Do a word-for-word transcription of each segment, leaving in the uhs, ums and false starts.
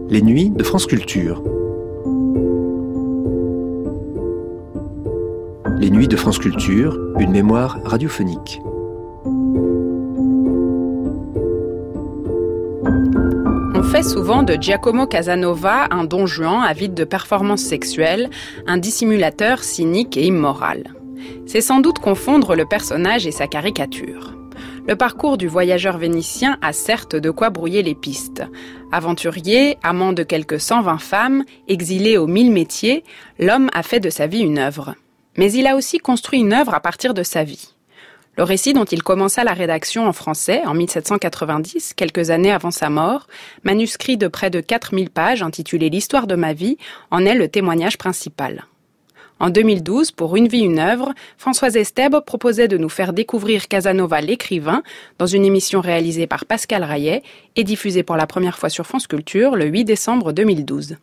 Les nuits de France Culture. Les nuits de France Culture, une mémoire radiophonique. On fait souvent de Giacomo Casanova un don Juan avide de performances sexuelles, un dissimulateur cynique et immoral. C'est sans doute confondre le personnage et sa caricature. Le parcours du voyageur vénitien a certes de quoi brouiller les pistes. Aventurier, amant de quelques cent vingt femmes, exilé aux mille métiers, l'homme a fait de sa vie une œuvre. Mais il a aussi construit une œuvre à partir de sa vie. Le récit dont il commença la rédaction en français en mille sept cent quatre-vingt-dix, quelques années avant sa mort, manuscrit de près de quatre mille pages intitulé « L'histoire de ma vie », en est le témoignage principal. En deux mille douze, pour Une vie, une œuvre, Françoise Estèbe proposait de nous faire découvrir Casanova l'écrivain dans une émission réalisée par Pascal Rayet et diffusée pour la première fois sur France Culture le huit décembre deux mille douze.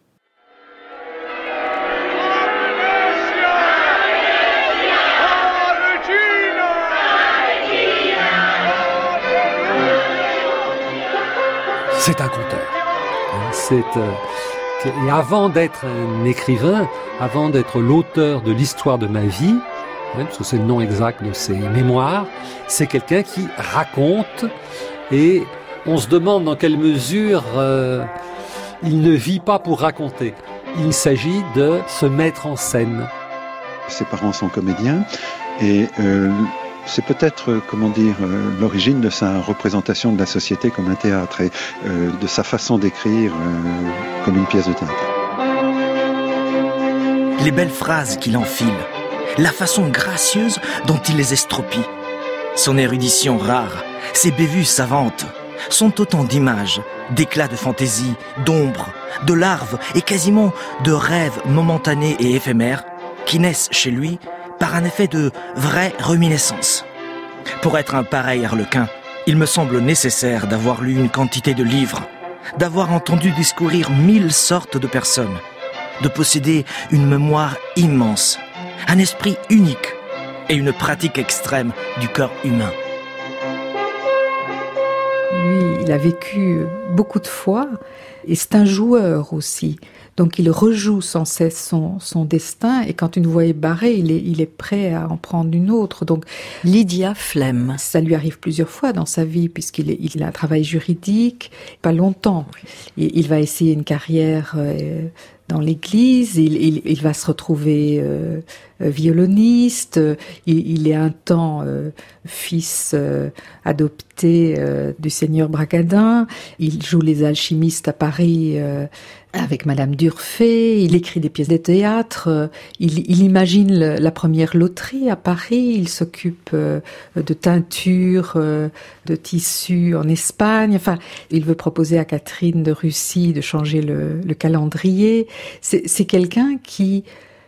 C'est un conteur. C'est, euh, et avant d'être un écrivain, avant d'être l'auteur de l'histoire de ma vie, hein, parce que c'est le nom exact de ses mémoires, c'est quelqu'un qui raconte et on se demande dans quelle mesure euh, il ne vit pas pour raconter. Il s'agit de se mettre en scène. Ses parents sont comédiens et euh, c'est peut-être, comment dire, euh, l'origine de sa représentation de la société comme un théâtre et euh, de sa façon d'écrire euh, comme une pièce de théâtre. Les belles phrases qu'il enfile, la façon gracieuse dont il les estropie, son érudition rare, ses bévues savantes, sont autant d'images, d'éclats de fantaisie, d'ombres, de larves et quasiment de rêves momentanés et éphémères qui naissent chez lui par un effet de vraie reminiscence. Pour être un pareil harlequin, il me semble nécessaire d'avoir lu une quantité de livres, d'avoir entendu discourir mille sortes de personnes, de posséder une mémoire immense, un esprit unique et une pratique extrême du corps humain. Lui, il a vécu beaucoup de fois et c'est un joueur aussi. Donc il rejoue sans cesse son, son destin et quand une voie est barrée, il est, il est prêt à en prendre une autre. Donc Lydia Flem. Ça lui arrive plusieurs fois dans sa vie puisqu'il est, il a un travail juridique, pas longtemps. Il, il va essayer une carrière euh, dans l'église, il, il, il va se retrouver euh, violoniste, il, il est un temps euh, fils euh, adopté euh, du seigneur Bragadin, il joue les alchimistes à Paris euh, avec Madame Durfé, il écrit des pièces de théâtre, il, il imagine le, la première loterie à Paris, il s'occupe euh, de teinture, euh, de tissus en Espagne, enfin, il veut proposer à Catherine de Russie de changer le, le calendrier. C'est, c'est quelqu'un qui,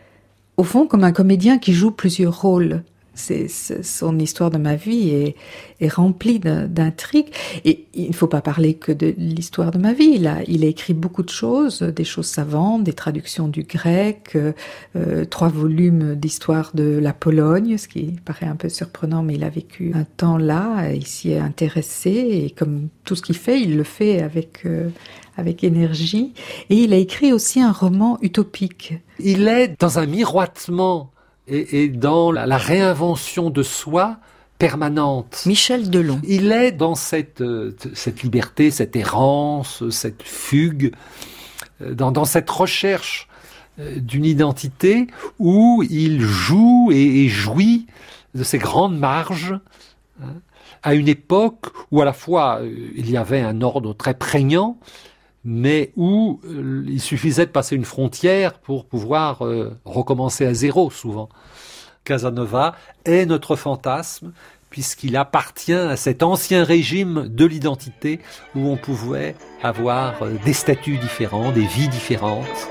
au fond, comme un comédien qui joue plusieurs rôles. C'est, c'est, son histoire de ma vie est, est remplie d'intrigues. Et il ne faut pas parler que de l'histoire de ma vie. Il a, il a écrit beaucoup de choses, des choses savantes, des traductions du grec, euh, trois volumes d'histoire de la Pologne, ce qui paraît un peu surprenant, mais il a vécu un temps là, il s'y est intéressé, et comme tout ce qu'il fait, il le fait avec... Euh, avec énergie. Et il a écrit aussi un roman utopique. Il est dans un miroitement et, et dans la, la réinvention de soi permanente. Michel Delon. Il est dans cette, euh, cette liberté, cette errance, cette fugue, euh, dans, dans cette recherche euh, d'une identité où il joue et, et jouit de ces grandes marges, hein, à une époque où à la fois euh, il y avait un ordre très prégnant, mais où euh, il suffisait de passer une frontière pour pouvoir euh, recommencer à zéro, souvent. Casanova est notre fantasme, puisqu'il appartient à cet ancien régime de l'identité où on pouvait avoir euh, des statuts différents, des vies différentes.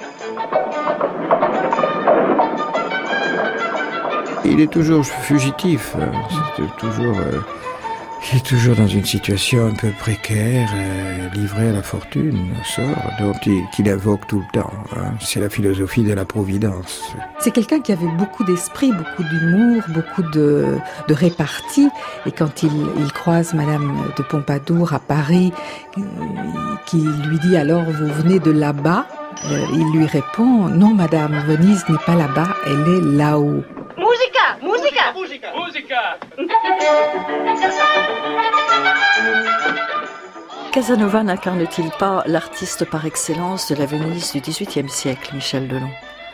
Il est toujours fugitif, c'est toujours... Euh... qui est toujours dans une situation un peu précaire, euh, livré à la fortune, au sort, dont il, qu'il invoque tout le temps. Hein. C'est la philosophie de la providence. C'est quelqu'un qui avait beaucoup d'esprit, beaucoup d'humour, beaucoup de, de répartie. Et quand il, il croise Madame de Pompadour à Paris, euh, qui lui dit alors vous venez de là-bas, euh, il lui répond non Madame, Venise n'est pas là-bas, elle est là-haut. Musica, musica, musica, musica. Casanova n'incarne-t-il pas l'artiste par excellence de la Venise du dix-huitième siècle, Michel Delon ?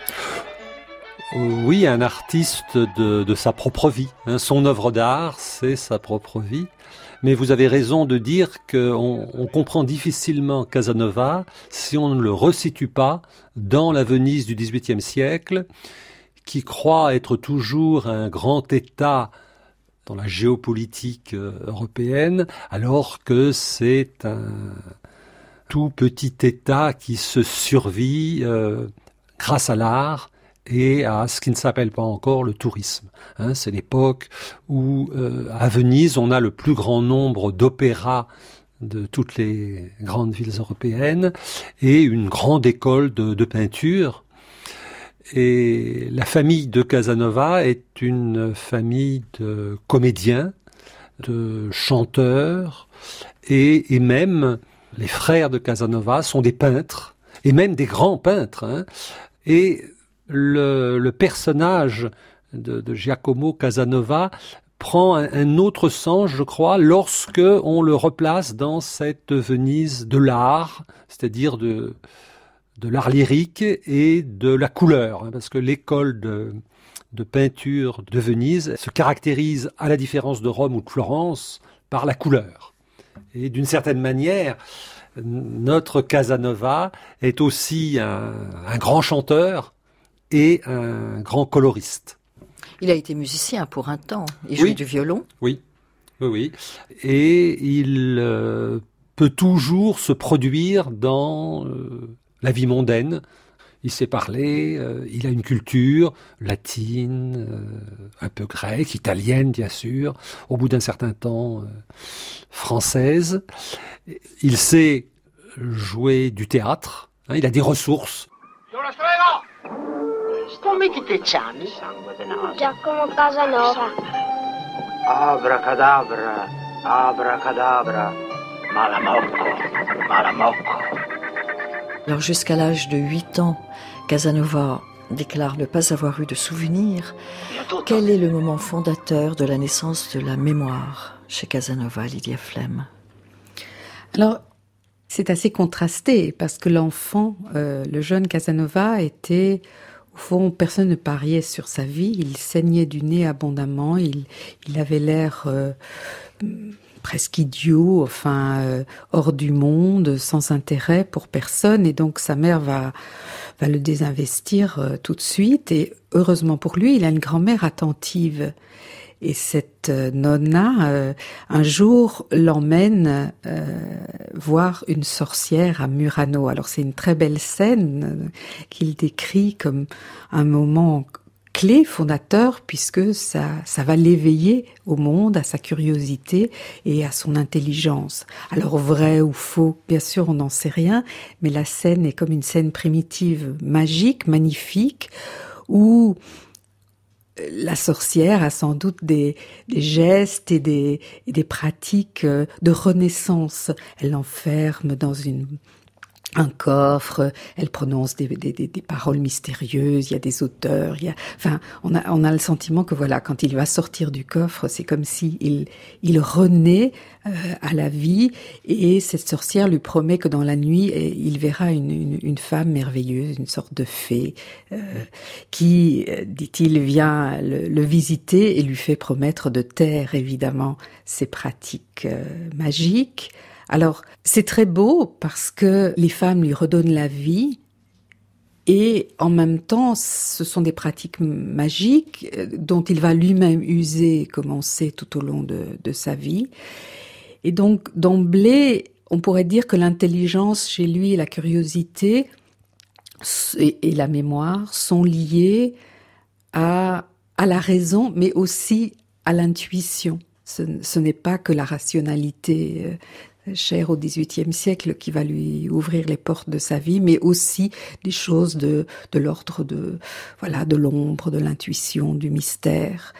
Oui, un artiste de, de sa propre vie. Hein. Son œuvre d'art, c'est sa propre vie. Mais vous avez raison de dire qu'on on comprend difficilement Casanova si on ne le resitue pas dans la Venise du dix-huitième siècle, qui croit être toujours un grand État dans la géopolitique européenne, alors que c'est un tout petit État qui se survit euh, grâce à l'art et à ce qui ne s'appelle pas encore le tourisme. Hein, c'est l'époque où, euh, à Venise, on a le plus grand nombre d'opéras de toutes les grandes villes européennes et une grande école de, de peinture. Et la famille de Casanova est une famille de comédiens, de chanteurs, et, et même les frères de Casanova sont des peintres, et même des grands peintres. Hein. Et le, le personnage de, de Giacomo Casanova prend un, un autre sens, je crois, lorsque on le replace dans cette Venise de l'art, c'est-à-dire de... de l'art lyrique et de la couleur, parce que l'école de, de peinture de Venise se caractérise, à la différence de Rome ou de Florence, par la couleur. Et d'une certaine manière, notre Casanova est aussi un, un grand chanteur et un grand coloriste. Il a été musicien pour un temps, il jouait oui. du violon. Oui, oui, oui. Et il euh, peut toujours se produire dans... Euh, la vie mondaine, il sait parler, euh, il a une culture latine, euh, un peu grecque, italienne bien sûr, au bout d'un certain temps euh, française. Il sait jouer du théâtre, hein, il a des ressources. Come ti te chiami? Giacomo Casanova. Abracadabra, abracadabra, malamocco, malamocco. Alors jusqu'à l'âge de huit ans, Casanova déclare ne pas avoir eu de souvenirs. Quel est le moment fondateur de la naissance de la mémoire chez Casanova, Lydia Flem ? Alors, c'est assez contrasté parce que l'enfant, euh, le jeune Casanova était, au fond, personne ne pariait sur sa vie. Il saignait du nez abondamment. Il, il avait l'air euh, presque idiot, enfin euh, hors du monde, sans intérêt pour personne. Et donc sa mère va va le désinvestir euh, tout de suite. Et heureusement pour lui, il a une grand-mère attentive. Et cette euh, nonna, euh, un jour, l'emmène euh, voir une sorcière à Murano. Alors c'est une très belle scène euh, qu'il décrit comme un moment clé, fondateur, puisque ça, ça va l'éveiller au monde, à sa curiosité et à son intelligence. Alors vrai ou faux, bien sûr, on n'en sait rien, mais la scène est comme une scène primitive, magique, magnifique, où la sorcière a sans doute des, des gestes et des, et des pratiques de renaissance. Elle l'enferme dans une, un coffre, elle prononce des, des, des, des paroles mystérieuses, il y a des odeurs, il y a, enfin, on a, on a le sentiment que voilà, quand il va sortir du coffre, c'est comme si il, il renaît euh, à la vie, et cette sorcière lui promet que dans la nuit, il verra une, une, une femme merveilleuse, une sorte de fée, euh, qui, dit-il, vient le, le visiter et lui fait promettre de taire, évidemment, ses pratiques euh, magiques. Alors, c'est très beau parce que les femmes lui redonnent la vie et en même temps, ce sont des pratiques magiques dont il va lui-même user, comme on sait, tout au long de, de sa vie. Et donc, d'emblée, on pourrait dire que l'intelligence chez lui et la curiosité et, et la mémoire sont liées à, à la raison, mais aussi à l'intuition. ce, ce n'est pas que la rationalité euh, chère au dix-huitième siècle qui va lui ouvrir les portes de sa vie, mais aussi des choses de, de l'ordre de, voilà, de l'ombre, de l'intuition, du mystère.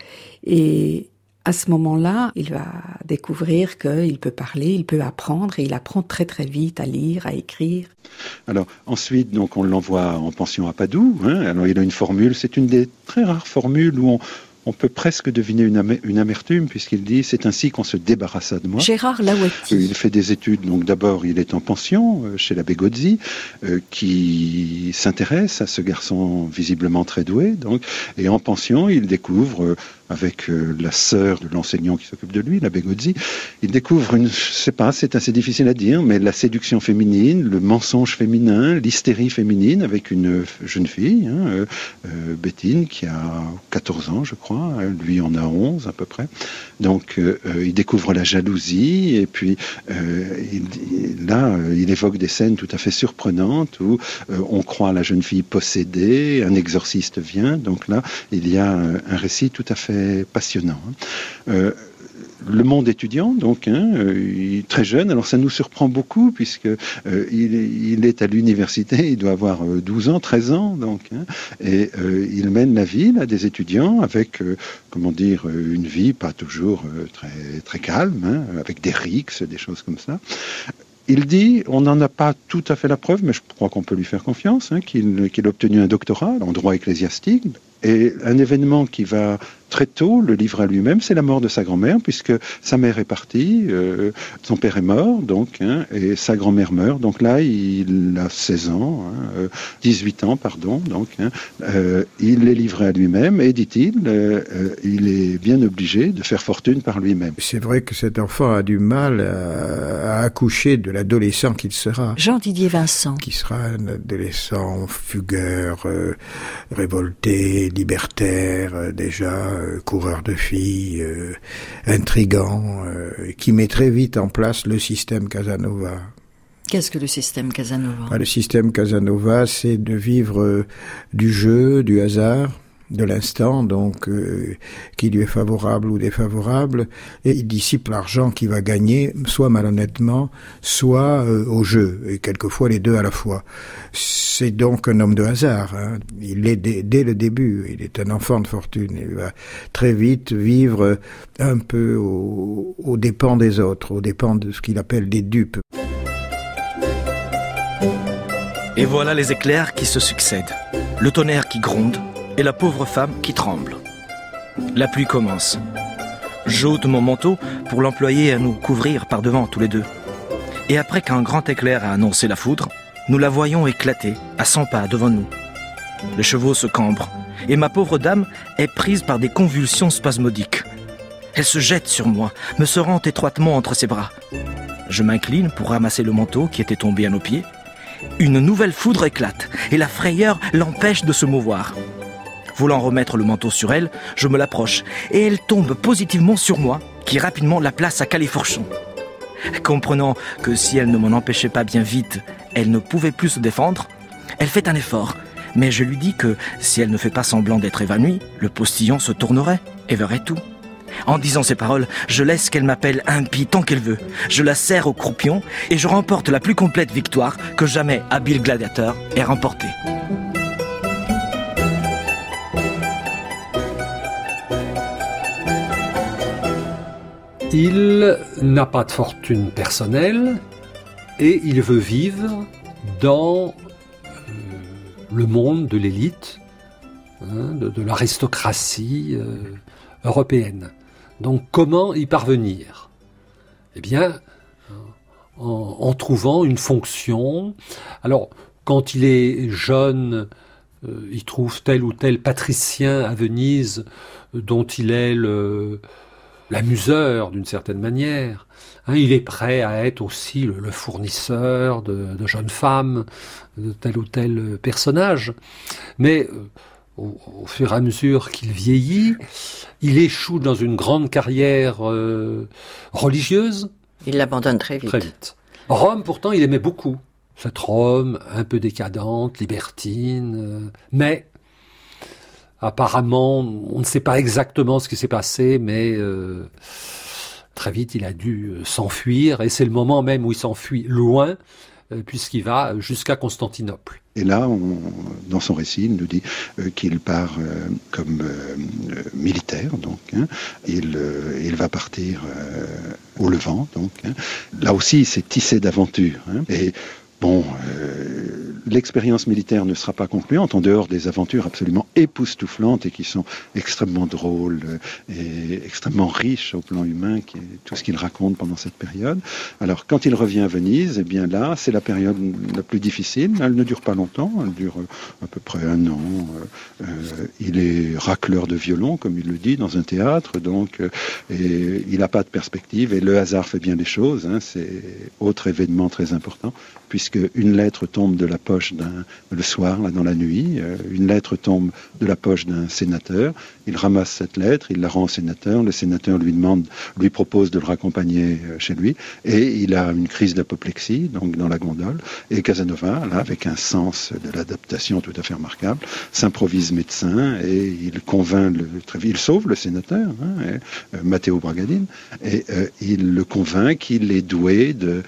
Et à ce moment-là, il va découvrir qu'il peut parler, il peut apprendre, et il apprend très très vite à lire, à écrire. Alors ensuite, donc on l'envoie en pension à Padoue. Hein. Alors il a une formule, c'est une des très rares formules où on On peut presque deviner une, amé- une amertume, puisqu'il dit « c'est ainsi qu'on se débarrassa de moi ». Gérard Laouetti. Il fait des études, donc d'abord il est en pension euh, chez l'abbé Gozzi, euh, qui s'intéresse à ce garçon visiblement très doué, donc, et en pension il découvre, euh, avec euh, la sœur de l'enseignant qui s'occupe de lui, l'abbé Gozzi, il découvre une, je sais pas, c'est assez difficile à dire, mais la séduction féminine, le mensonge féminin, l'hystérie féminine, avec une jeune fille, hein, euh, euh, Bétine, qui a quatorze ans, je crois, lui en a onze à peu près. Donc euh, il découvre la jalousie et puis euh, il, il, là euh, il évoque des scènes tout à fait surprenantes où euh, on croit la jeune fille possédée, un exorciste vient. Donc là il y a un, un récit tout à fait passionnant. Euh, Le monde étudiant, donc, hein, euh, très jeune, alors ça nous surprend beaucoup puisque euh, il, il est à l'université, il doit avoir euh, douze ans, treize ans, donc, hein, et euh, il mène la vie là, des étudiants avec, euh, comment dire, une vie pas toujours euh, très très calme, hein, avec des rixes, des choses comme ça. Il dit, on n'en a pas tout à fait la preuve, mais je crois qu'on peut lui faire confiance, hein, qu'il, qu'il a obtenu un doctorat en droit ecclésiastique. Et un événement qui va très tôt le livrer à lui-même, c'est la mort de sa grand-mère, puisque sa mère est partie, euh, son père est mort, donc, hein, et sa grand-mère meurt. Donc là, il a seize ans, hein, euh, dix-huit ans, pardon. Donc, hein, euh, il est livré à lui-même, et dit-il, euh, euh, il est bien obligé de faire fortune par lui-même. C'est vrai que cet enfant a du mal à, à accoucher de l'adolescent qu'il sera. Jean-Didier Vincent. Qui sera un adolescent fugueur, euh, révolté, libertaire, euh, déjà euh, coureur de filles, euh, intrigant, euh, qui met très vite en place le système Casanova. Qu'est-ce que le système Casanova ? Ah, le système Casanova, c'est de vivre euh, du jeu, du hasard, de l'instant, donc euh, qui lui est favorable ou défavorable, et il dissipe l'argent qu'il va gagner, soit malhonnêtement, soit euh, au jeu, et quelquefois les deux à la fois. C'est donc un homme de hasard, hein. Il l'est dès, dès le début, il est un enfant de fortune, il va très vite vivre un peu au, aux dépens des autres, aux dépens de ce qu'il appelle des dupes. Et voilà les éclairs qui se succèdent, le tonnerre qui gronde, et la pauvre femme qui tremble. La pluie commence. J'ôte mon manteau pour l'employer à nous couvrir par devant tous les deux. Et après qu'un grand éclair a annoncé la foudre, nous la voyons éclater à cent pas devant nous. Les chevaux se cambrent et ma pauvre dame est prise par des convulsions spasmodiques. Elle se jette sur moi, me serrant étroitement entre ses bras. Je m'incline pour ramasser le manteau qui était tombé à nos pieds. Une nouvelle foudre éclate et la frayeur l'empêche de se mouvoir. Voulant remettre le manteau sur elle, je me l'approche et elle tombe positivement sur moi, qui rapidement la place à califourchon. Comprenant que si elle ne m'en empêchait pas bien vite, elle ne pouvait plus se défendre, elle fait un effort, mais je lui dis que si elle ne fait pas semblant d'être évanouie, le postillon se tournerait et verrait tout. En disant ces paroles, je laisse qu'elle m'appelle impie tant qu'elle veut. Je la serre au croupion et je remporte la plus complète victoire que jamais habile gladiateur ait remportée. Il n'a pas de fortune personnelle et il veut vivre dans euh, le monde de l'élite, hein, de, de l'aristocratie euh, européenne. Donc comment y parvenir ? Eh bien, en, en trouvant une fonction. Alors, quand il est jeune, euh, il trouve tel ou tel patricien à Venise euh, dont il est le... l'amuseur d'une certaine manière. Hein, il est prêt à être aussi le, le fournisseur de, de jeunes femmes, de tel ou tel personnage. Mais euh, au, au fur et à mesure qu'il vieillit, il échoue dans une grande carrière euh, religieuse. Il l'abandonne très vite. Très vite. Rome, pourtant, il aimait beaucoup. Cette Rome un peu décadente, libertine, euh, mais... Apparemment, on ne sait pas exactement ce qui s'est passé, mais euh, très vite, il a dû s'enfuir, et c'est le moment même où il s'enfuit loin, puisqu'il va jusqu'à Constantinople. Et là, on, dans son récit, il nous dit euh, qu'il part euh, comme euh, militaire, donc. Hein, il, euh, il va partir euh, au Levant, donc. Hein. Là aussi, c'est tissé d'aventures. Hein, et bon, euh, l'expérience militaire ne sera pas concluante en dehors des aventures absolument époustouflantes et qui sont extrêmement drôles et extrêmement riches au plan humain, qui est tout ce qu'il raconte pendant cette période. Alors, quand il revient à Venise, eh bien là, c'est la période la plus difficile. Elle ne dure pas longtemps, elle dure à peu près un an. Euh, il est racleur de violon, comme il le dit, dans un théâtre, donc, euh, et il n'a pas de perspective, et le hasard fait bien les choses. Hein, c'est autre événement très important, puisque une lettre tombe de la poche d'un, le soir, là, dans la nuit, euh, une lettre tombe de la poche d'un sénateur, il ramasse cette lettre, il la rend au sénateur, le sénateur lui demande, lui propose de le raccompagner euh, chez lui, et il a une crise d'apoplexie, donc dans la gondole, et Casanova, là, avec un sens de l'adaptation tout à fait remarquable, s'improvise médecin, et il convainc, le, il sauve le sénateur, hein, et, euh, Matteo Bragadin, et euh, il le convainc qu'il est doué de...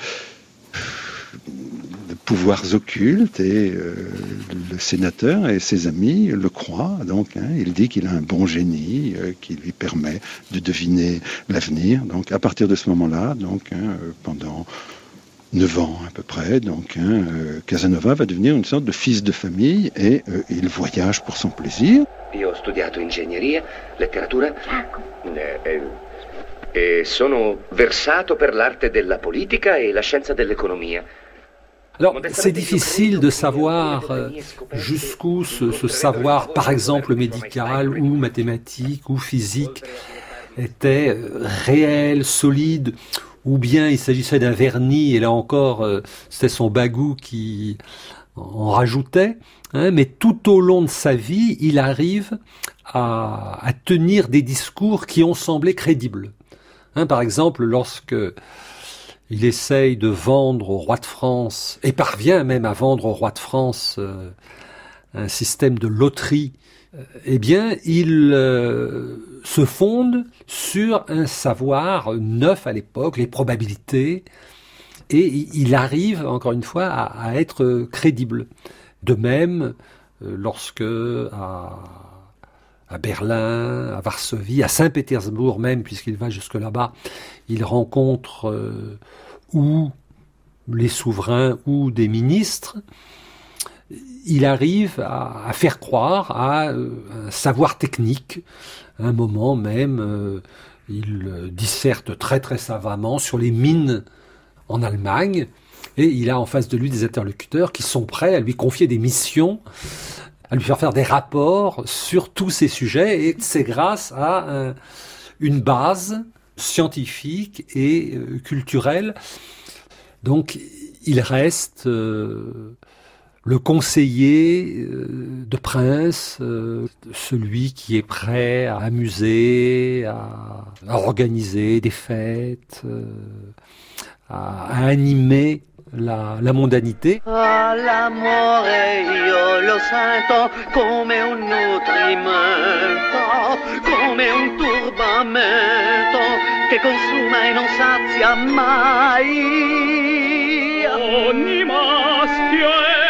de pouvoirs occultes, et euh, le sénateur et ses amis le croient. Donc, hein, il dit qu'il a un bon génie euh, qui lui permet de deviner l'avenir. Donc, à partir de ce moment-là, donc, hein, pendant neuf ans à peu près, donc, hein, euh, Casanova va devenir une sorte de fils de famille, et euh, il voyage pour son plaisir. Io ho studiato ingegneria, letteratura e, e sono versato per l'arte della politica e la scienza dell'economia. Alors, c'est difficile de savoir jusqu'où ce, ce savoir, par exemple médical ou mathématique ou physique, était réel, solide, ou bien il s'agissait d'un vernis, et là encore, c'était son bagou qui en rajoutait. Hein, mais tout au long de sa vie, il arrive à, à tenir des discours qui ont semblé crédibles. Hein, par exemple, lorsque il essaye de vendre au roi de France, et parvient même à vendre au roi de France euh, un système de loterie, euh, eh bien, il euh, se fonde sur un savoir neuf à l'époque, les probabilités, et il arrive, encore une fois, à, à être crédible. De même, euh, lorsque à, à Berlin, à Varsovie, à Saint-Pétersbourg même, puisqu'il va jusque là-bas, il rencontre euh, ou les souverains ou des ministres, il arrive à, à faire croire à euh, un savoir technique. À un moment même, euh, il euh, disserte très très savamment sur les mines en Allemagne, et il a en face de lui des interlocuteurs qui sont prêts à lui confier des missions, à lui faire faire des rapports sur tous ces sujets, et c'est grâce à un, une base scientifique et euh, culturelle. Donc, il reste euh, le conseiller euh, de prince, euh, celui qui est prêt à amuser, à, à organiser des fêtes, euh, à, à animer la, la mondanité. Ah, l'amore io lo sento come un nutrimento, come un turbamento che consuma e non sazia mai. Ogni maschio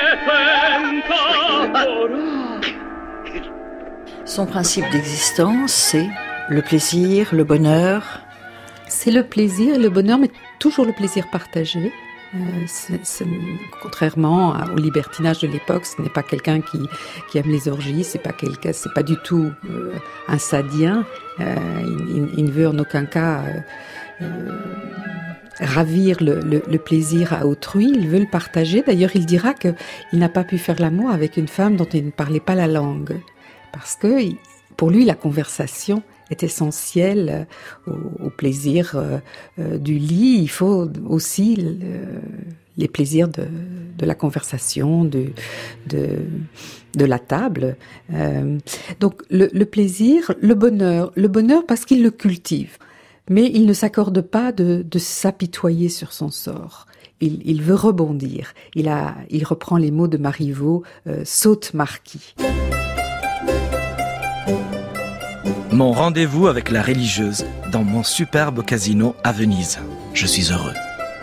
è tentato. Son principe d'existence, c'est le plaisir, le bonheur. C'est le plaisir et le bonheur, mais toujours le plaisir partagé. Euh, c'est, c'est, contrairement à, au libertinage de l'époque, ce n'est pas quelqu'un qui, qui aime les orgies, c'est pas quelqu'un, c'est pas du tout euh, un sadien. Euh, il, il, il ne veut en aucun cas euh, euh, ravir le, le, le plaisir à autrui. Il veut le partager. D'ailleurs, il dira que il n'a pas pu faire l'amour avec une femme dont il ne parlait pas la langue, parce que pour lui, la conversation est essentiel au, au plaisir euh, euh, du lit. Il faut aussi le, les plaisirs de, de la conversation, de, de, de la table. Euh, donc le, le plaisir, le bonheur, le bonheur parce qu'il le cultive. Mais il ne s'accorde pas de, de s'apitoyer sur son sort. Il, il veut rebondir. Il, a, il reprend les mots de Marivaux, euh, « saute marquis ». Mon rendez-vous avec la religieuse dans mon superbe casino à Venise. Je suis heureux.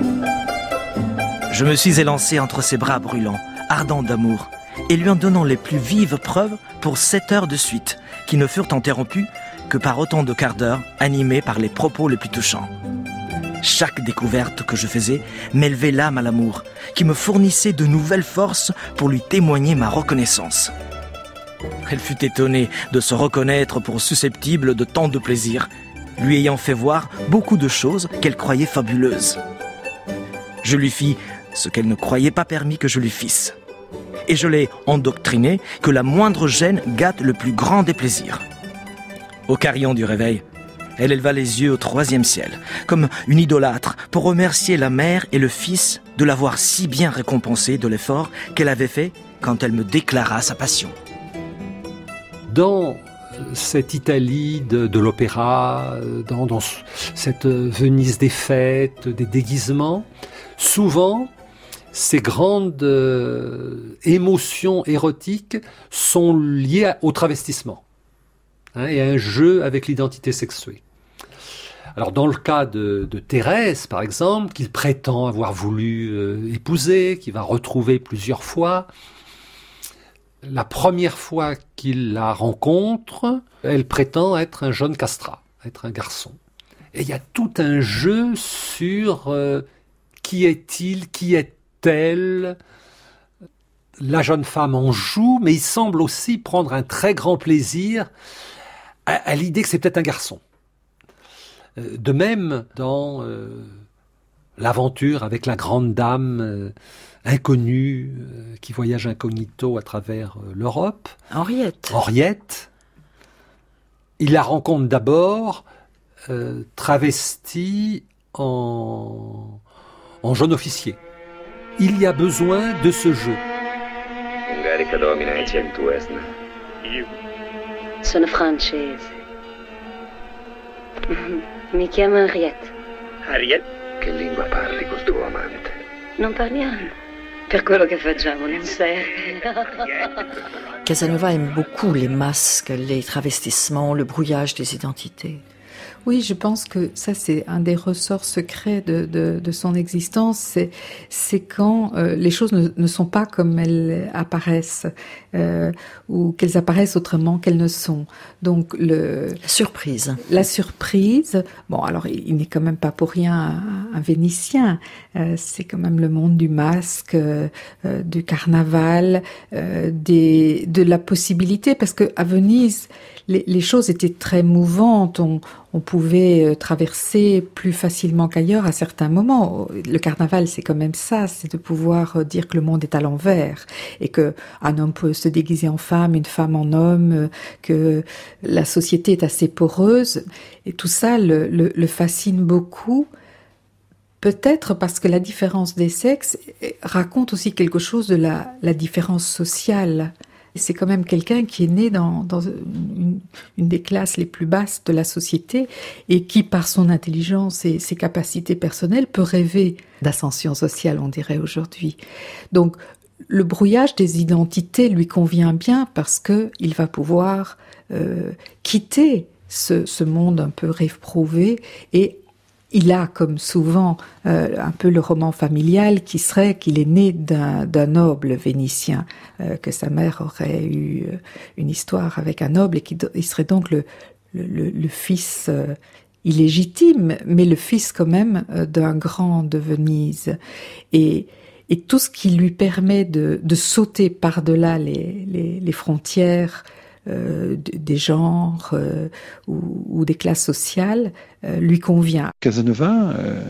Je me suis élancé entre ses bras brûlants, ardents d'amour, et lui en donnant les plus vives preuves pour sept heures de suite, qui ne furent interrompues que par autant de quarts d'heure animés par les propos les plus touchants. Chaque découverte que je faisais m'élevait l'âme à l'amour, qui me fournissait de nouvelles forces pour lui témoigner ma reconnaissance. Elle fut étonnée de se reconnaître pour susceptible de tant de plaisir, lui ayant fait voir beaucoup de choses qu'elle croyait fabuleuses. Je lui fis ce qu'elle ne croyait pas permis que je lui fisse. Et je l'ai endoctrinée que la moindre gêne gâte le plus grand des plaisirs. Au carillon du réveil, elle éleva les yeux au troisième ciel, comme une idolâtre, pour remercier la mère et le fils de l'avoir si bien récompensée de l'effort qu'elle avait fait quand elle me déclara sa passion. Dans cette Italie de, de l'opéra, dans, dans cette Venise des fêtes, des déguisements, souvent, ces grandes euh, émotions érotiques sont liées à, au travestissement, hein, et à un jeu avec l'identité sexuée. Alors dans le cas de, de Thérèse, par exemple, qu'il prétend avoir voulu euh, épouser, qu'il va retrouver plusieurs fois, la première fois qu'il la rencontre, elle prétend être un jeune castrat, être un garçon. Et il y a tout un jeu sur euh, qui est-il, qui est-elle. La jeune femme en joue, mais il semble aussi prendre un très grand plaisir à, à l'idée que c'est peut-être un garçon. De même, dans euh, l'aventure avec la grande dame euh, inconnue euh, qui voyage incognito à travers euh, l'Europe, Henriette. Henriette, il la rencontre d'abord euh, travestie en, en jeune officier. Il y a besoin de ce jeu. Sono francese. Mi chiamo Henriette. Henriette? Che lingua parli col tuo amante? Non parliamo. Per quello che facciamo non serve. Casanova aime beaucoup les masques, les travestissements, le brouillage des identités. Oui, je pense que ça, c'est un des ressorts secrets de, de, de son existence. C'est, c'est quand euh, les choses ne, ne sont pas comme elles apparaissent, euh, ou qu'elles apparaissent autrement qu'elles ne sont. Donc, le... La surprise. La surprise. Bon, alors, il, il n'est quand même pas pour rien un, un Vénitien. Euh, c'est quand même le monde du masque, euh, euh, du carnaval, euh, des, de la possibilité, parce que à Venise, les, les choses étaient très mouvantes. On, on pouvait traverser plus facilement qu'ailleurs à certains moments. Le carnaval, c'est quand même ça, c'est de pouvoir dire que le monde est à l'envers et que un homme peut se déguiser en femme, une femme en homme, que la société est assez poreuse. Et tout ça le, le, le fascine beaucoup. Peut-être parce que la différence des sexes raconte aussi quelque chose de la, la différence sociale. C'est quand même quelqu'un qui est né dans, dans une, une des classes les plus basses de la société et qui, par son intelligence et ses capacités personnelles, peut rêver d'ascension sociale, on dirait aujourd'hui. Donc, le brouillage des identités lui convient bien parce que il va pouvoir euh, quitter ce, ce monde un peu réprouvé et il a, comme souvent, euh, un peu le roman familial qui serait qu'il est né d'un, d'un noble vénitien, euh, que sa mère aurait eu une histoire avec un noble et qu'il serait donc le, le, le fils euh, illégitime, mais le fils quand même euh, d'un grand de Venise. Et, et tout ce qui lui permet de, de sauter par-delà les, les, les frontières Euh, des genres euh, ou, ou des classes sociales euh, lui convient. Casanova euh,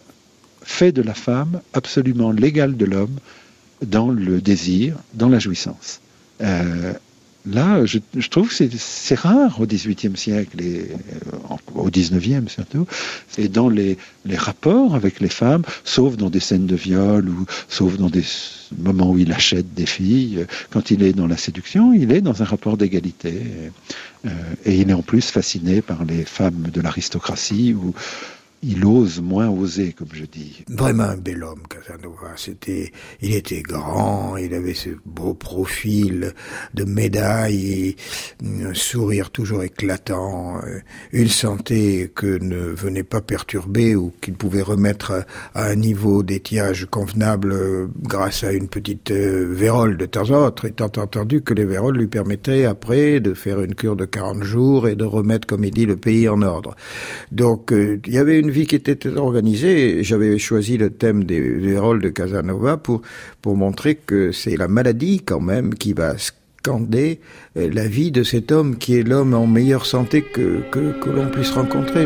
fait de la femme absolument l'égale de l'homme dans le désir, dans la jouissance. Euh, là, je, je trouve que c'est, c'est rare au dix-huitième siècle et euh, au dix-neuvième surtout, et dans les, les rapports avec les femmes, sauf dans des scènes de viol ou sauf dans des moments où il achète des filles, quand il est dans la séduction, il est dans un rapport d'égalité. Euh, et il est en plus fasciné par les femmes de l'aristocratie où il ose moins oser, comme je dis. Vraiment un bel homme, Casanova. C'était, il était grand, il avait ce beau profil de médaille, un sourire toujours éclatant, une santé que ne venait pas perturber ou qu'il pouvait remettre à un niveau d'étiage convenable grâce à une petite vérole de temps en temps, étant entendu que les véroles lui permettaient après de faire une cure de quarante jours et de remettre, comme il dit, le pays en ordre. Donc, euh, il y avait une vie qui était organisée. J'avais choisi le thème des véroles de Casanova pour, pour montrer que c'est la maladie, quand même, qui va scander la vie de cet homme qui est l'homme en meilleure santé que, que, que l'on puisse rencontrer.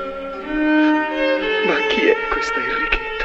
Ma chi è questa Enrichetta?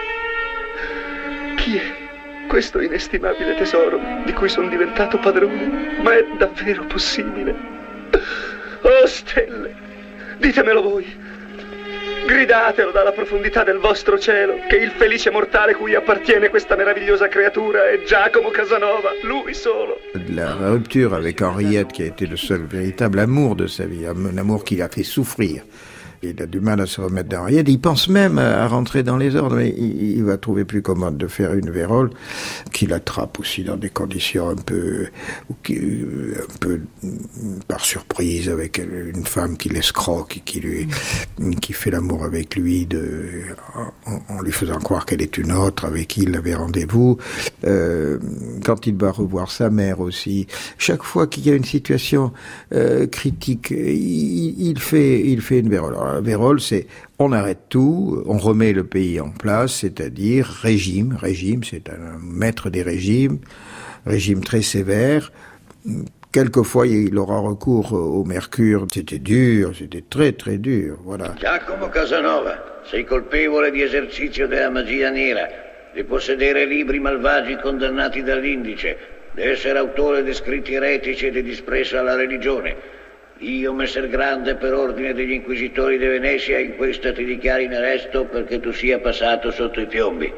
Chi è questo inestimabile tesoro di cui sono diventato padrone? Ma è davvero possibile? Oh stelle, ditemelo voi, gridatelo dalla profondità del vostro cielo, che il felice mortale cui appartiene questa meravigliosa creatura è Giacomo Casanova, lui solo. La rupture avec Henriette, qui a été le seul véritable amour de sa vie, un amour qui l'a fait souffrir. Il a du mal à se remettre d'Henriette. Il pense même à rentrer dans les ordres, mais il, il va trouver plus commode de faire une vérole qu'il attrape aussi dans des conditions un peu, un peu par surprise, avec une femme qui l'escroque et qui lui, qui fait l'amour avec lui de, en, en lui faisant croire qu'elle est une autre avec qui il avait rendez-vous. Euh, quand il va revoir sa mère aussi, chaque fois qu'il y a une situation euh, critique, il, il fait, il fait une vérole. Alors, la vérole, c'est on arrête tout, on remet le pays en place, c'est-à-dire régime, régime, c'est un maître des régimes, régime très sévère. Quelquefois, il aura recours au mercure. C'était dur, c'était très très dur, voilà. Giacomo Casanova, sei colpevole di esercizio della magia nera, di possedere libri malvagi condannati dall'indice, di essere autore di scritti eretici e di disprezzo alla religione. Io, messer grande, per ordine degli inquisitori di Venezia, in questo ti dichiaro in arresto perché tu sia passato sotto i piombi.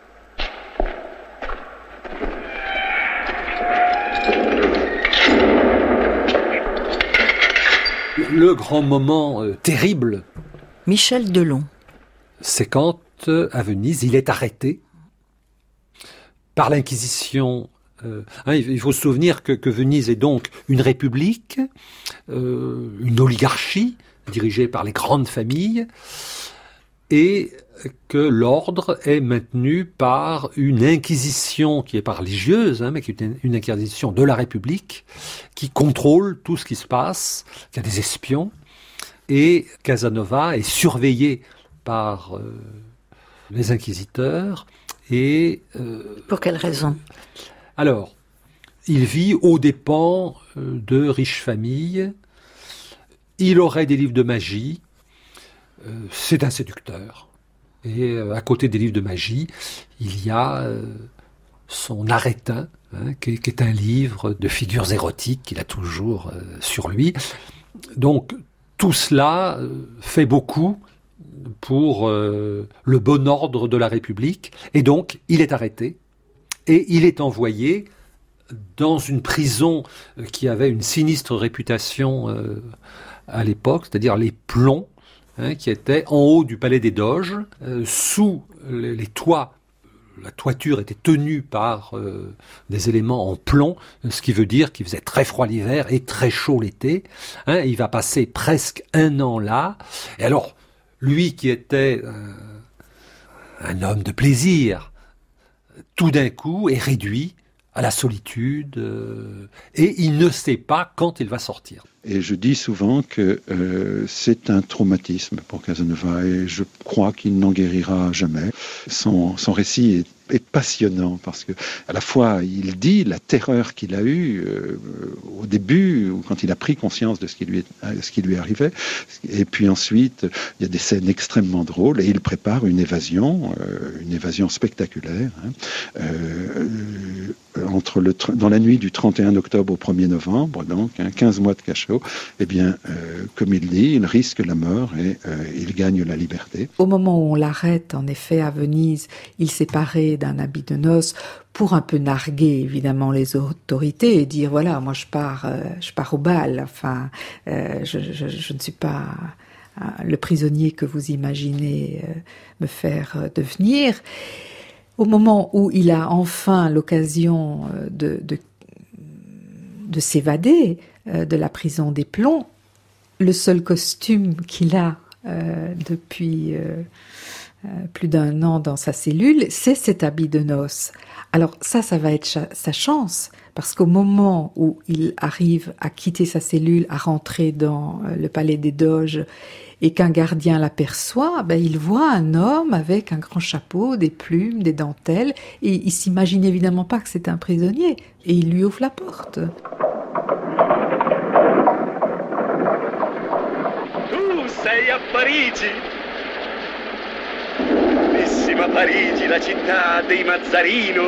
Le grand moment euh, terrible, Michel Delon, c'est quand, euh, à Venise, il est arrêté par l'Inquisition. Euh, hein, il faut se souvenir que, que Venise est donc une république, euh, une oligarchie dirigée par les grandes familles, et que l'ordre est maintenu par une inquisition qui est pas religieuse, hein, mais qui est une, une inquisition de la République, qui contrôle tout ce qui se passe, qui a des espions, et Casanova est surveillé par euh, les inquisiteurs. Et euh, pour quelle raison ? Alors, il vit aux dépens de riches familles, il aurait des livres de magie, euh, c'est un séducteur. Et euh, à côté des livres de magie, il y a euh, son Arétin, hein, qui, est, qui est un livre de figures érotiques qu'il a toujours euh, sur lui. Donc, tout cela euh, fait beaucoup pour euh, le bon ordre de la République, et donc il est arrêté. Et il est envoyé dans une prison qui avait une sinistre réputation euh, à l'époque, c'est-à-dire les Plombs, hein, qui étaient en haut du palais des Doges, euh, sous les, les toits. La toiture était tenue par euh, des éléments en plomb, ce qui veut dire qu'il faisait très froid l'hiver et très chaud l'été. Hein, il va passer presque un an là. Et alors, lui qui était euh, un homme de plaisir, tout d'un coup est réduit à la solitude euh, et il ne sait pas quand il va sortir. Et je dis souvent que euh, c'est un traumatisme pour Casanova et je crois qu'il n'en guérira jamais. Son, son récit est est passionnant parce que à la fois il dit la terreur qu'il a eue euh, au début ou quand il a pris conscience de ce qui lui est, ce qui lui arrivait, et puis ensuite il y a des scènes extrêmement drôles et il prépare une évasion, euh, une évasion spectaculaire hein, euh, entre le dans la nuit du trente et un octobre au premier novembre, donc hein, quinze mois de cachot. Eh bien, euh, comme il dit, il risque la mort et euh, il gagne la liberté. Au moment où on l'arrête, en effet, à Venise, il s'est paré d'un habit de noces pour un peu narguer, évidemment, les autorités et dire, voilà, moi je pars, euh, je pars au bal, enfin, euh, je, je, je ne suis pas le prisonnier que vous imaginez euh, me faire euh, devenir. Au moment où il a enfin l'occasion euh, de, de, de s'évader euh, de la prison des plombs, le seul costume qu'il a euh, depuis euh, euh, plus d'un an dans sa cellule, c'est cet habit de noces. Alors ça, ça va être cha- sa chance, parce qu'au moment où il arrive à quitter sa cellule, à rentrer dans euh, le palais des doges, et qu'un gardien l'aperçoit, ben, il voit un homme avec un grand chapeau, des plumes, des dentelles, et il s'imagine évidemment pas que c'est un prisonnier, et il lui ouvre la porte. Tu sei a Parigi, bellissima Parigi, la città dei Mazzarino,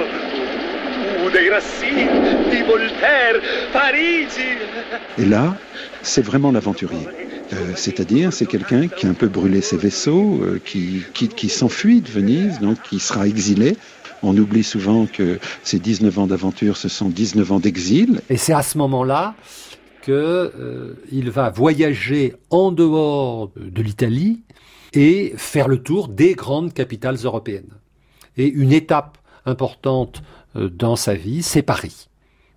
uh, dei Racine, di Voltaire, Parigi. Et là, c'est vraiment l'aventurier. Euh, c'est-à-dire, c'est quelqu'un qui a un peu brûlé ses vaisseaux, euh, qui, qui, qui s'enfuit de Venise, donc qui sera exilé. On oublie souvent que ces dix-neuf ans d'aventure, ce sont dix-neuf ans d'exil. Et c'est à ce moment-là qu'il euh, va voyager en dehors de l'Italie et faire le tour des grandes capitales européennes. Et une étape importante euh, dans sa vie, c'est Paris.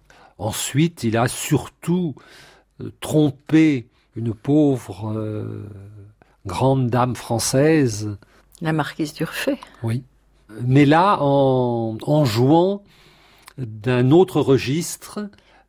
Ensuite, il a surtout euh, trompé une pauvre euh, grande dame française. La marquise d'Urfé. Oui. Mais là, en, en jouant d'un autre registre,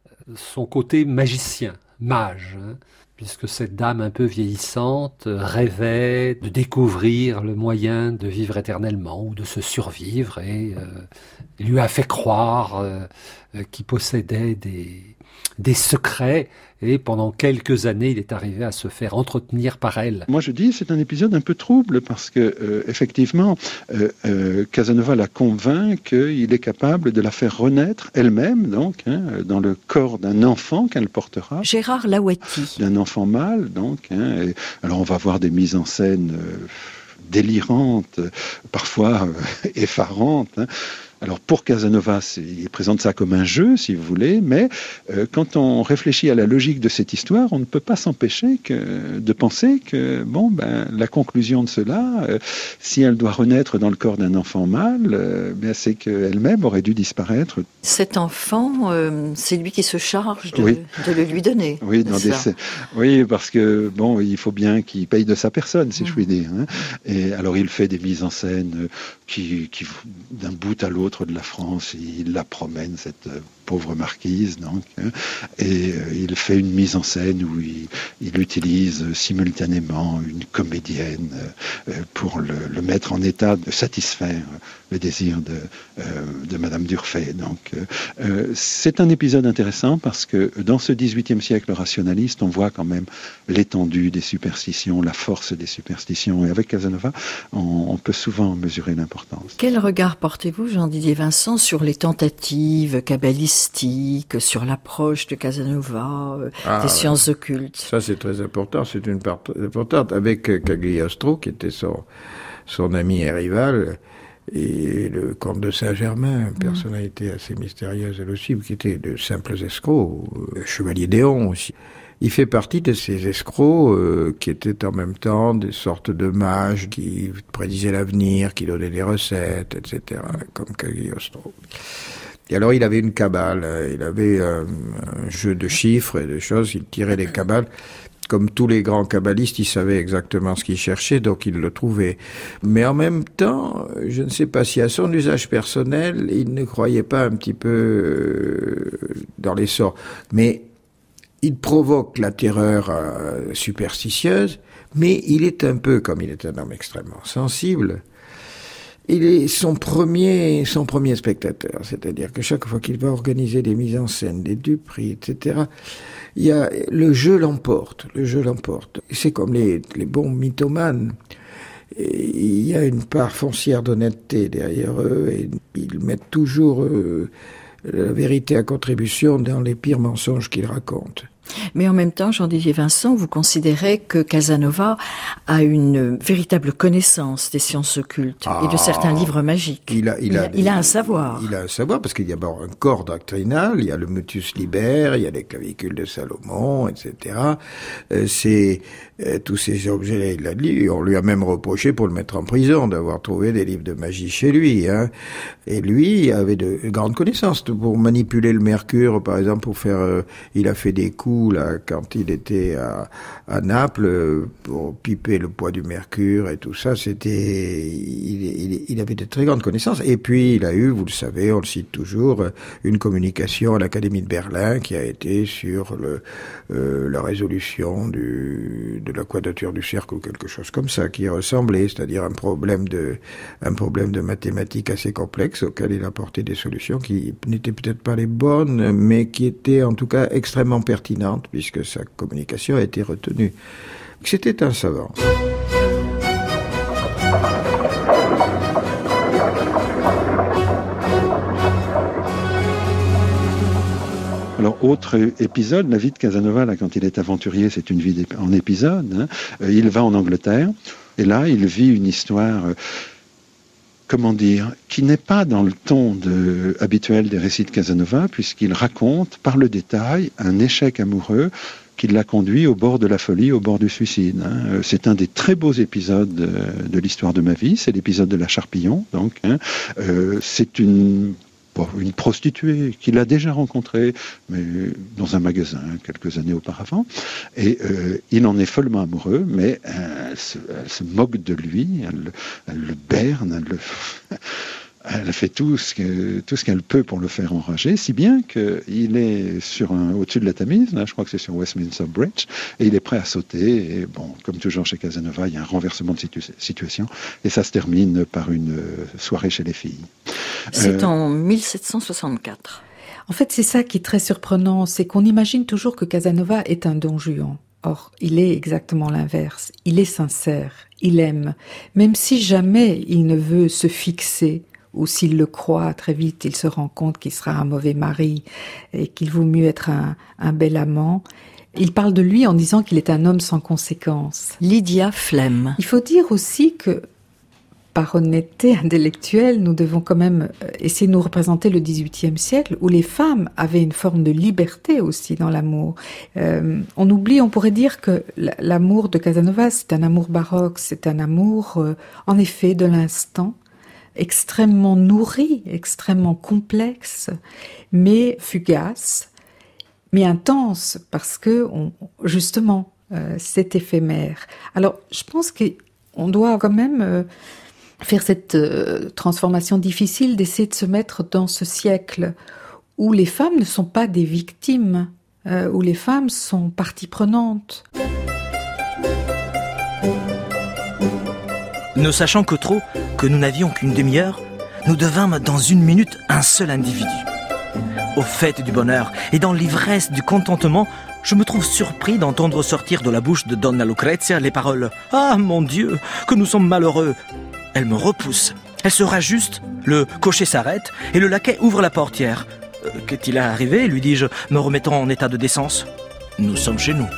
son côté magicien, mage, hein, puisque cette dame un peu vieillissante rêvait de découvrir le moyen de vivre éternellement ou de se survivre, et euh, il lui a fait croire euh, qu'il possédait des, des secrets. Et pendant quelques années, il est arrivé à se faire entretenir par elle. Moi, je dis, c'est un épisode un peu trouble parce que, euh, effectivement, euh, euh, Casanova la convainc qu'il est capable de la faire renaître elle-même, donc, hein, dans le corps d'un enfant qu'elle portera. Gérard Laouetti. D'un enfant mâle, donc. Hein, et, alors, on va voir des mises en scène euh, délirantes, parfois euh, effarantes. Hein. Alors pour Casanova, il présente ça comme un jeu, si vous voulez, mais euh, quand on réfléchit à la logique de cette histoire, on ne peut pas s'empêcher que, de penser que bon, ben, la conclusion de cela, euh, si elle doit renaître dans le corps d'un enfant mâle, euh, ben, c'est qu'elle-même aurait dû disparaître. Cet enfant, euh, c'est lui qui se charge de, oui. de le lui donner. Oui, dans des... oui, parce que bon, il faut bien qu'il paye de sa personne, si mmh. je puis dire. Hein. Et alors il fait des mises en scène qui, qui d'un bout à l'autre de la France, il la promène, cette pauvre marquise, donc, hein, et euh, il fait une mise en scène où il, il utilise simultanément une comédienne euh, pour le, le mettre en état de satisfaire le désir de, euh, de Madame d'Urfé. Donc, euh, c'est un épisode intéressant parce que dans ce dix-huitième siècle rationaliste, on voit quand même l'étendue des superstitions, la force des superstitions, et avec Casanova, on, on peut souvent mesurer l'importance. Quel regard portez-vous, Jean-Didier Vincent, sur les tentatives kabbalistiques, sur l'approche de Casanova, euh, ah, des sciences ouais. occultes? Ça, c'est très important, c'est une part importante. Avec Cagliostro, qui était son, son ami et rival, et le comte de Saint-Germain, une personnalité mmh. assez mystérieuse elle aussi, qui était de simples escrocs, le chevalier d'Éon aussi. Il fait partie de ces escrocs euh, qui étaient en même temps des sortes de mages qui prédisaient l'avenir, qui donnaient des recettes, et cetera, comme Cagliostro. Et alors il avait une cabale, il avait un, un jeu de chiffres et de choses, il tirait des cabales. Comme tous les grands kabbalistes, il savait exactement ce qu'il cherchait, donc il le trouvait. Mais en même temps, je ne sais pas si à son usage personnel, il ne croyait pas un petit peu euh, dans les sorts. Mais il provoque la terreur euh, superstitieuse, mais il est un peu, comme il est un homme extrêmement sensible, il est son premier, son premier spectateur. C'est-à-dire que chaque fois qu'il va organiser des mises en scène, des duperies, et cetera, il y a, le jeu l'emporte, le jeu l'emporte. C'est comme les, les bons mythomanes. Et il y a une part foncière d'honnêteté derrière eux et ils mettent toujours euh, la vérité à contribution dans les pires mensonges qu'ils racontent. Mais en même temps, Jean-Didier Vincent, vous considérez que Casanova a une véritable connaissance des sciences occultes ah, et de certains livres magiques. Il a, il il a, a, il a un savoir. Il a un savoir parce qu'il y a d'abord un corps doctrinal, il y a le Motus Liber, il y a les clavicules de Salomon, et cetera. Euh, c'est euh, tous ces objets, il a lu. On lui a même reproché pour le mettre en prison d'avoir trouvé des livres de magie chez lui. Hein. Et lui avait de grandes connaissances pour manipuler le mercure, par exemple, pour faire. Euh, il a fait des coups là, quand il était à, à Naples, pour piper le poids du mercure et tout ça, c'était, il, il, il avait de très grandes connaissances. Et puis, il a eu, vous le savez, on le cite toujours, une communication à l'Académie de Berlin qui a été sur le, euh, la résolution du, de la quadrature du cercle ou quelque chose comme ça, qui ressemblait, c'est-à-dire un problème de, un problème de mathématiques assez complexe auquel il a apporté des solutions qui n'étaient peut-être pas les bonnes, mais qui étaient en tout cas extrêmement pertinentes puisque sa communication a été retenue. C'était un savant. Alors, autre épisode, la vie de Casanova, là, quand il est aventurier, c'est une vie en épisode. Hein. Il va en Angleterre, et là, il vit une histoire... Euh, comment dire, qui n'est pas dans le ton de, habituel des récits de Casanova, puisqu'il raconte par le détail un échec amoureux qui l'a conduit au bord de la folie, au bord du suicide. Hein. C'est un des très beaux épisodes de, de l'histoire de ma vie, c'est l'épisode de la Charpillon. Donc, hein. euh, c'est une... Bon, une prostituée qu'il a déjà rencontrée, mais dans un magasin quelques années auparavant, et euh, il en est follement amoureux, mais euh, elle, se, elle se moque de lui, elle, elle le berne, elle, le, elle fait tout ce, que, tout ce qu'elle peut pour le faire enrager, si bien qu'il est sur un, au-dessus de la Tamise, là, je crois que c'est sur Westminster Bridge, et il est prêt à sauter, et bon, comme toujours chez Casanova, il y a un renversement de situ- situation, et ça se termine par une soirée chez les filles. C'est euh, en mille sept cent soixante-quatre. En fait, c'est ça qui est très surprenant, c'est qu'on imagine toujours que Casanova est un Don Juan. Or, il est exactement l'inverse. Il est sincère, il aime, même si jamais il ne veut se fixer, ou s'il le croit, très vite il se rend compte qu'il sera un mauvais mari et qu'il vaut mieux être un, un bel amant. Il parle de lui en disant qu'il est un homme sans conséquence. Lydia Flem. Il faut dire aussi que, par honnêteté intellectuelle, nous devons quand même essayer de nous représenter le dix-huitième siècle, où les femmes avaient une forme de liberté aussi dans l'amour. Euh, on oublie, on pourrait dire que l'amour de Casanova, c'est un amour baroque, c'est un amour, euh, en effet, de l'instant, extrêmement nourri, extrêmement complexe, mais fugace, mais intense, parce que, on, justement, euh, c'est éphémère. Alors, je pense qu'on doit quand même... Euh, faire cette euh, transformation difficile d'essayer de se mettre dans ce siècle où les femmes ne sont pas des victimes, euh, où les femmes sont partie prenante. Ne sachant que trop que nous n'avions qu'une demi-heure, nous devînmes dans une minute un seul individu. Au fait du bonheur et dans l'ivresse du contentement, je me trouve surpris d'entendre sortir de la bouche de Donna Lucrezia les paroles « Ah, mon Dieu, que nous sommes malheureux !» Elle me repousse. Elle se rajuste. Le cocher s'arrête et le laquais ouvre la portière. Euh, qu'est-il arrivé, lui dis-je, me remettant en état de décence. Nous sommes chez nous.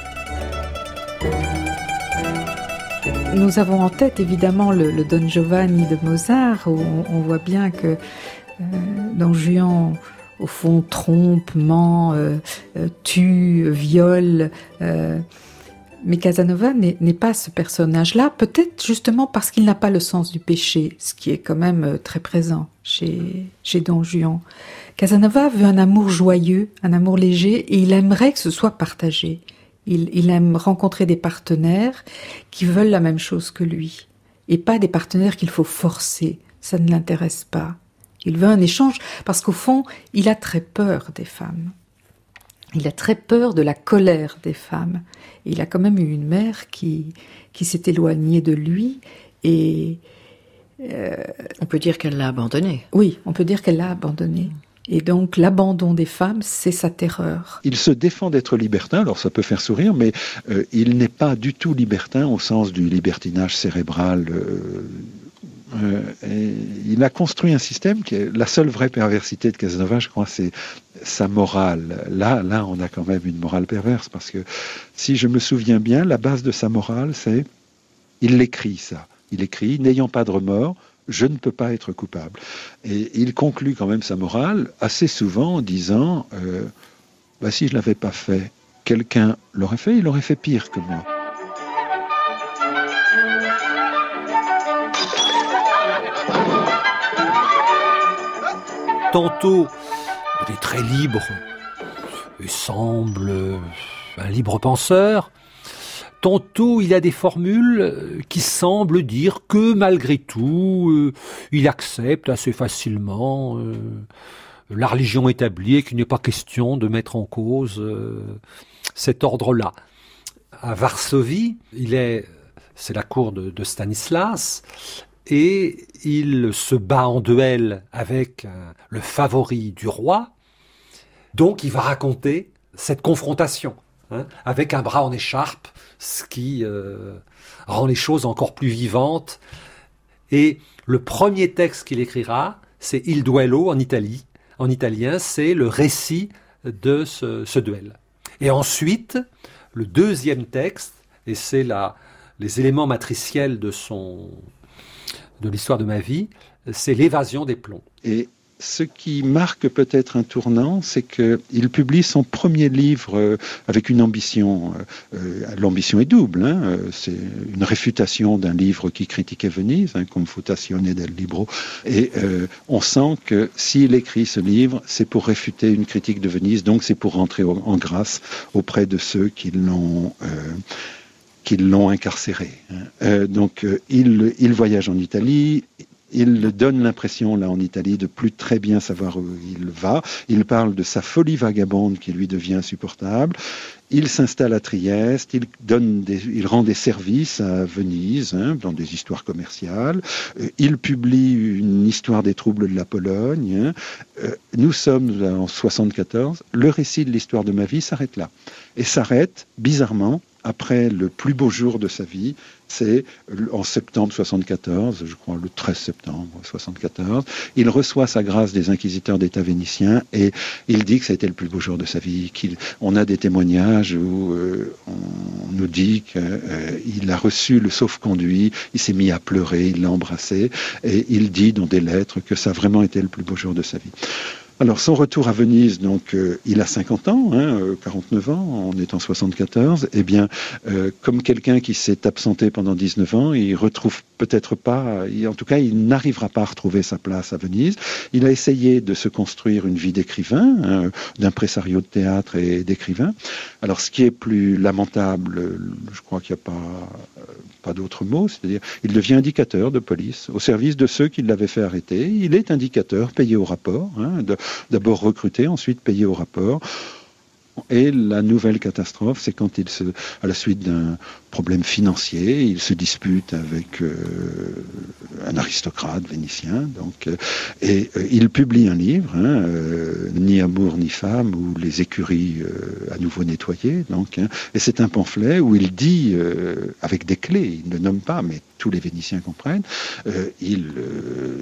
Nous avons en tête évidemment le, le Don Giovanni de Mozart, où on, on voit bien que euh, Don Juan, au fond, trompe, ment, euh, euh, tue, viole... Euh, Mais Casanova n'est, n'est pas ce personnage-là, peut-être justement parce qu'il n'a pas le sens du péché, ce qui est quand même très présent chez, chez Don Juan. Casanova veut un amour joyeux, un amour léger, et il aimerait que ce soit partagé. Il, il aime rencontrer des partenaires qui veulent la même chose que lui, et pas des partenaires qu'il faut forcer, ça ne l'intéresse pas. Il veut un échange parce qu'au fond, il a très peur des femmes. Il a très peur de la colère des femmes. Et il a quand même eu une mère qui, qui s'est éloignée de lui et... Euh, on peut dire qu'elle l'a abandonné. Oui, on peut dire qu'elle l'a abandonné. Et donc l'abandon des femmes, c'est sa terreur. Il se défend d'être libertin, alors ça peut faire sourire, mais euh, il n'est pas du tout libertin au sens du libertinage cérébral euh, Euh, et il a construit un système qui est la seule vraie perversité de Casanova, je crois, c'est sa morale. Là, là, on a quand même une morale perverse, parce que si je me souviens bien, la base de sa morale, c'est il l'écrit ça. Il écrit, n'ayant pas de remords, je ne peux pas être coupable. Et il conclut quand même sa morale assez souvent en disant, euh, bah, si je ne l'avais pas fait, quelqu'un l'aurait fait, il aurait fait pire que moi. Tantôt, il est très libre et semble un libre penseur. Tantôt, il a des formules qui semblent dire que malgré tout, euh, il accepte assez facilement euh, la religion établie et qu'il n'est pas question de mettre en cause euh, cet ordre-là. À Varsovie, il est, c'est la cour de, de Stanislas, et il se bat en duel avec euh, le favori du roi. Donc, il va raconter cette confrontation, hein, avec un bras en écharpe, ce qui euh, rend les choses encore plus vivantes. Et le premier texte qu'il écrira, c'est Il duello en Italie. En italien, c'est le récit de ce, ce duel. Et ensuite, le deuxième texte, et c'est la, les éléments matriciels de, son, de l'histoire de ma vie, c'est L'évasion des plombs. Et ce qui marque peut-être un tournant, c'est qu'il publie son premier livre euh, avec une ambition. Euh, l'ambition est double. Hein, euh, c'est une réfutation d'un livre qui critiquait Venise, hein, Confutazione del Libro. Et euh, on sent que s'il écrit ce livre, c'est pour réfuter une critique de Venise, donc c'est pour rentrer au, en grâce auprès de ceux qui l'ont... Euh, qui l'ont incarcéré. Hein. Euh, donc euh, il, il voyage en Italie. Il donne l'impression, là, en Italie, de plus très bien savoir où il va. Il parle de sa folie vagabonde qui lui devient insupportable. Il s'installe à Trieste, il, donne des, il rend des services à Venise, hein, dans des histoires commerciales. Euh, il publie une histoire des troubles de la Pologne. Hein. Euh, nous sommes en soixante-quatorze. Le récit de l'histoire de ma vie s'arrête là. Et s'arrête, bizarrement, après le plus beau jour de sa vie, c'est en septembre soixante-quatorze, je crois le treize septembre soixante-quatorze, il reçoit sa grâce des inquisiteurs d'État vénitiens et il dit que ça a été le plus beau jour de sa vie. Qu'il, on a des témoignages où euh, on nous dit qu'il euh, a reçu le sauf-conduit, il s'est mis à pleurer, il l'a embrassé et il dit dans des lettres que ça a vraiment été le plus beau jour de sa vie. Alors, son retour à Venise, donc, euh, il a cinquante ans, hein, euh, quarante-neuf ans, on est en soixante-quatorze, eh bien, euh, comme quelqu'un qui s'est absenté pendant dix-neuf ans, il retrouve peut-être pas, il, en tout cas, il n'arrivera pas à retrouver sa place à Venise. Il a essayé de se construire une vie d'écrivain, hein, d'impresario de théâtre et d'écrivain. Alors, ce qui est plus lamentable, je crois qu'il n'y a pas, pas d'autre mot, c'est-à-dire, il devient indicateur de police, au service de ceux qui l'avaient fait arrêter. Il est indicateur, payé au rapport, hein, de, d'abord recruté, ensuite payé au rapport. Et la nouvelle catastrophe, c'est quand il se, à la suite d'un problème financier, il se dispute avec euh, un aristocrate vénitien, donc, euh, et euh, il publie un livre, hein, euh, Ni amour ni femme, ou les écuries euh, à nouveau nettoyées, donc, hein, et c'est un pamphlet où il dit, euh, avec des clés, il ne nomme pas, mais tous les Vénitiens comprennent, euh, il euh,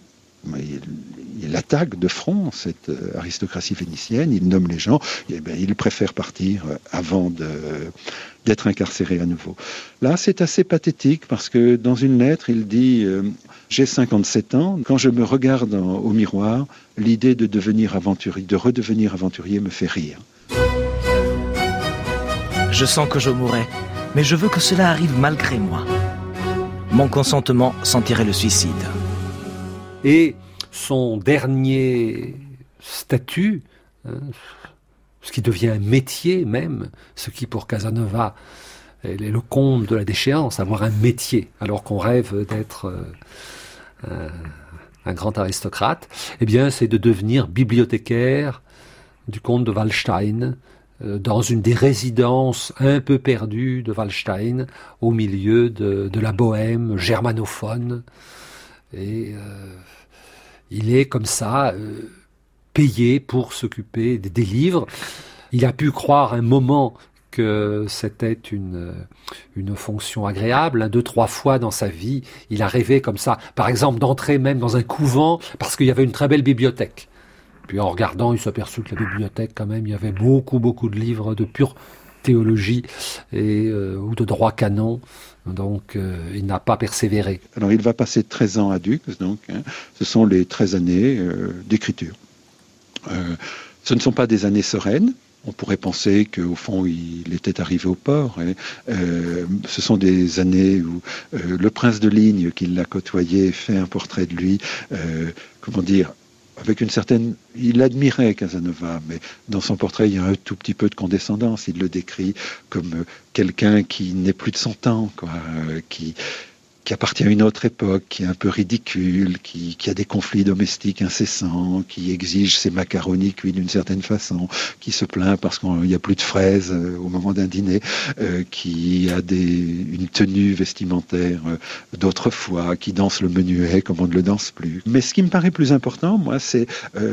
Il, il attaque de front cette aristocratie vénitienne, il nomme les gens, et bien, il préfère partir avant de, d'être incarcéré à nouveau. Là, c'est assez pathétique parce que dans une lettre, il dit euh, « J'ai cinquante-sept ans, quand je me regarde en, au miroir, l'idée de devenir aventurier, de redevenir aventurier me fait rire. » Je sens que je mourrai, mais je veux que cela arrive malgré moi. Mon consentement sentirait le suicide. Et son dernier statut, hein, ce qui devient un métier même, ce qui pour Casanova est le comble de la déchéance, avoir un métier, alors qu'on rêve d'être euh, un, un grand aristocrate, eh bien c'est de devenir bibliothécaire du comte de Wallstein, euh, dans une des résidences un peu perdues de Wallstein, au milieu de, de la bohème germanophone. Et euh, il est comme ça euh, payé pour s'occuper des, des livres. Il a pu croire un moment que c'était une, une fonction agréable. Deux, trois fois dans sa vie, il a rêvé comme ça, par exemple d'entrer même dans un couvent parce qu'il y avait une très belle bibliothèque. Puis en regardant, il s'est aperçu que la bibliothèque, quand même, il y avait beaucoup, beaucoup de livres de pure théologie et, euh, ou de droit canon. Donc, euh, il n'a pas persévéré. Alors, il va passer treize ans à Dux, donc, hein, ce sont les treize années euh, d'écriture. Euh, ce ne sont pas des années sereines. On pourrait penser qu'au fond, il était arrivé au port. Et, euh, ce sont des années où euh, le prince de Ligne, qui l'a côtoyé, fait un portrait de lui, euh, comment dire, avec une certaine... Il admirait Casanova, mais dans son portrait, il y a un tout petit peu de condescendance. Il le décrit comme quelqu'un qui n'est plus de son temps, quoi, euh, qui... qui appartient à une autre époque, qui est un peu ridicule, qui, qui a des conflits domestiques incessants, qui exige ses macaronis cuits d'une certaine façon, qui se plaint parce qu'il n'y a plus de fraises euh, au moment d'un dîner, euh, qui a des, une tenue vestimentaire euh, d'autrefois, qui danse le menuet comme on ne le danse plus. Mais ce qui me paraît plus important, moi, c'est euh,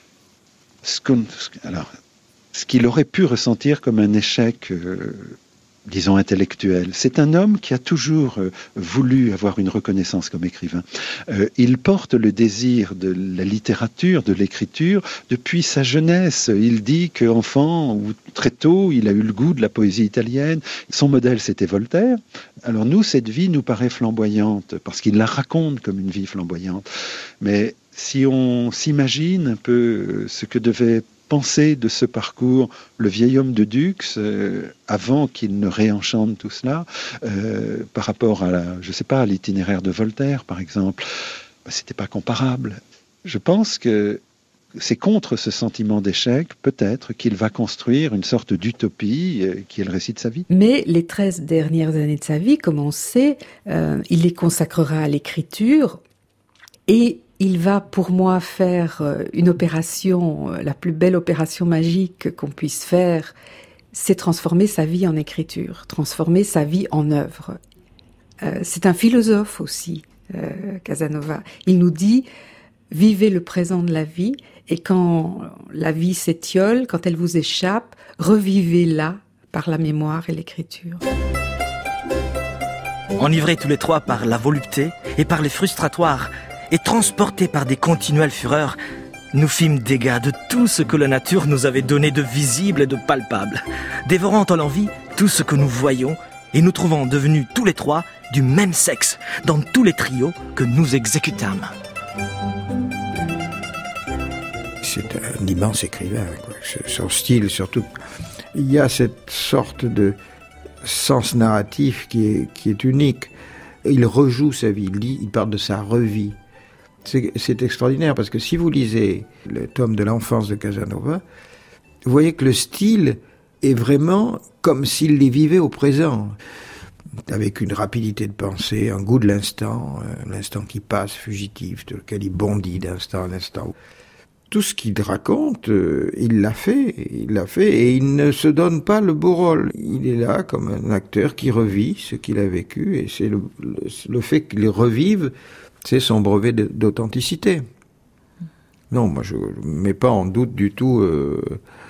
ce qu'on, alors, ce qu'il aurait pu ressentir comme un échec euh, disons intellectuel. C'est un homme qui a toujours euh, voulu avoir une reconnaissance comme écrivain. Euh, il porte le désir de la littérature, de l'écriture, depuis sa jeunesse. Il dit qu'enfant, ou très tôt, il a eu le goût de la poésie italienne. Son modèle, c'était Voltaire. Alors nous, cette vie nous paraît flamboyante, parce qu'il la raconte comme une vie flamboyante. Mais si on s'imagine un peu ce que devait penser de ce parcours le vieil homme de Dux euh, avant qu'il ne réenchante tout cela euh, par rapport à la, je sais pas, à l'itinéraire de Voltaire par exemple, ben, c'était pas comparable. Je pense que c'est contre ce sentiment d'échec peut-être qu'il va construire une sorte d'utopie euh, qui est le récit de sa vie. Mais les treize dernières années de sa vie, comme on sait, euh, il les consacrera à l'écriture et il va, pour moi, faire une opération, la plus belle opération magique qu'on puisse faire, c'est transformer sa vie en écriture, transformer sa vie en œuvre. Euh, c'est un philosophe aussi, euh, Casanova. Il nous dit, vivez le présent de la vie, et quand la vie s'étiole, quand elle vous échappe, revivez-la par la mémoire et l'écriture. Enivrés tous les trois par la volupté et par les frustratoires, et transportés par des continuelles fureurs, nous fîmes dégât de tout ce que la nature nous avait donné de visible et de palpable, dévorant à l'envi tout ce que nous voyons et nous trouvant devenus tous les trois du même sexe dans tous les trios que nous exécutâmes. C'est un immense écrivain, quoi. Son style surtout. Il y a cette sorte de sens narratif qui est, qui est unique. Il rejoue sa vie, il dit, il parle de sa revie. C'est, c'est extraordinaire parce que si vous lisez le tome de l'enfance de Casanova, vous voyez que le style est vraiment comme s'il les vivait au présent, avec une rapidité de pensée, un goût de l'instant, l'instant qui passe fugitif, de lequel il bondit d'instant en instant. Tout ce qu'il raconte, il l'a fait, il l'a fait, et il ne se donne pas le beau rôle. Il est là comme un acteur qui revit ce qu'il a vécu, et c'est le, le, le fait qu'il revive, c'est son brevet d'authenticité. Non, moi je ne mets pas en doute du tout euh,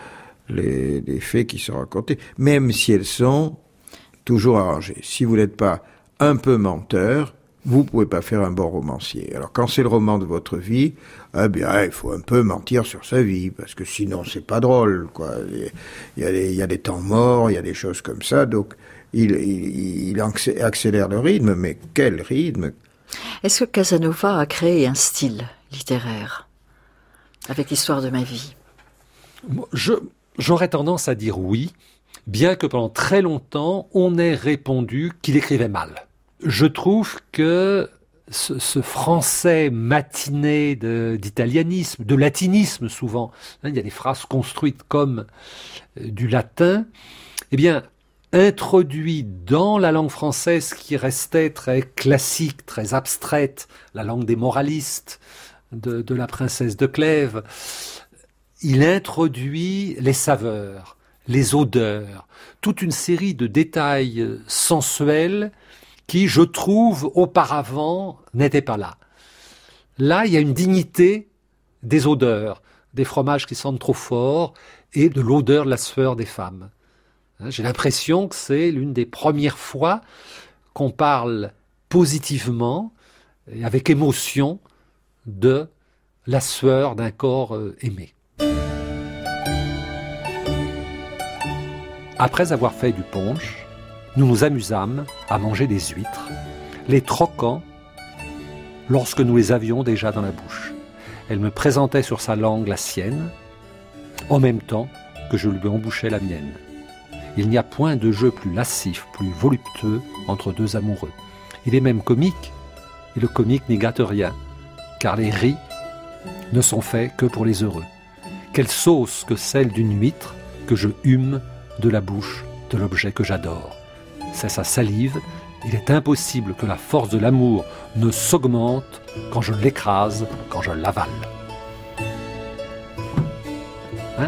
les, les faits qui sont racontés, même si elles sont toujours arrangées. Si vous n'êtes pas un peu menteur, vous pouvez pas faire un bon romancier. Alors quand c'est le roman de votre vie, eh bien il faut un peu mentir sur sa vie, parce que sinon c'est pas drôle, quoi. Il y a des, il y a des temps morts, il y a des choses comme ça, donc il, il, il accélère le rythme, mais quel rythme! Est-ce que Casanova a créé un style littéraire avec l'histoire de ma vie? Je, j'aurais tendance à dire oui, bien que pendant très longtemps, on ait répondu qu'il écrivait mal. Je trouve que ce, ce français matiné de, d'italianisme, de latinisme souvent, hein, il y a des phrases construites comme euh, du latin, eh bien, introduit dans la langue française qui restait très classique, très abstraite, la langue des moralistes, de, de la princesse de Clèves, il introduit les saveurs, les odeurs, toute une série de détails sensuels qui, je trouve, auparavant, n'étaient pas là. Là, il y a une dignité des odeurs, des fromages qui sentent trop fort et de l'odeur de la sueur des femmes. J'ai l'impression que c'est l'une des premières fois qu'on parle positivement et avec émotion de la sueur d'un corps aimé. Après avoir fait du punch, nous nous amusâmes à manger des huîtres, les troquant lorsque nous les avions déjà dans la bouche. Elle me présentait sur sa langue la sienne, en même temps que je lui embouchais la mienne. Il n'y a point de jeu plus lascif, plus voluptueux entre deux amoureux. Il est même comique, et le comique n'y gâte rien, car les ris ne sont faits que pour les heureux. Quelle sauce que celle d'une huître que je hume de la bouche de l'objet que j'adore. C'est sa salive. Il est impossible que la force de l'amour ne s'augmente quand je l'écrase, quand je l'avale. Hein ?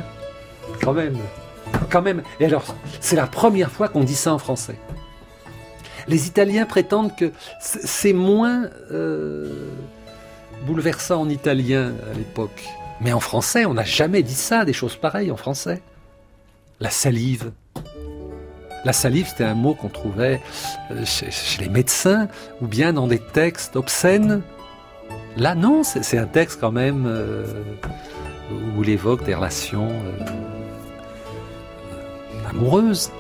Quand même, quand même. Et alors, c'est la première fois qu'on dit ça en français. Les Italiens prétendent que c'est moins euh, bouleversant en italien à l'époque. Mais en français, on n'a jamais dit ça, des choses pareilles en français. La salive. La salive, c'était un mot qu'on trouvait chez, chez les médecins ou bien dans des textes obscènes. Là, non, c'est, c'est un texte quand même euh, où il évoque des relations euh, amoureuses.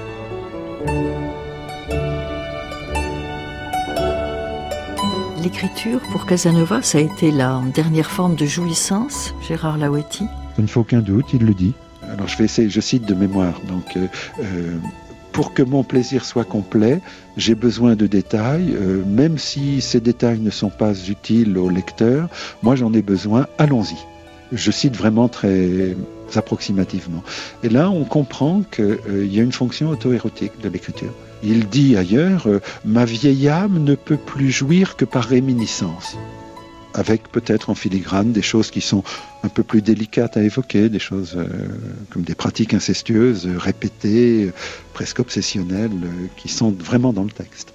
L'écriture, pour Casanova, ça a été la dernière forme de jouissance, Gérard Laouetti. Il ne faut aucun doute, il le dit. Alors je vais essayer, je cite de mémoire, donc... Euh, euh, Pour que mon plaisir soit complet, j'ai besoin de détails, euh, même si ces détails ne sont pas utiles au lecteur, moi j'en ai besoin, allons-y. Je cite vraiment très approximativement. Et là, on comprend qu'il euh, y a une fonction auto-érotique de l'écriture. Il dit ailleurs, euh, « Ma vieille âme ne peut plus jouir que par réminiscence ». Avec peut-être en filigrane des choses qui sont un peu plus délicates à évoquer, des choses euh, comme des pratiques incestueuses, euh, répétées, euh, presque obsessionnelles, euh, qui sont vraiment dans le texte.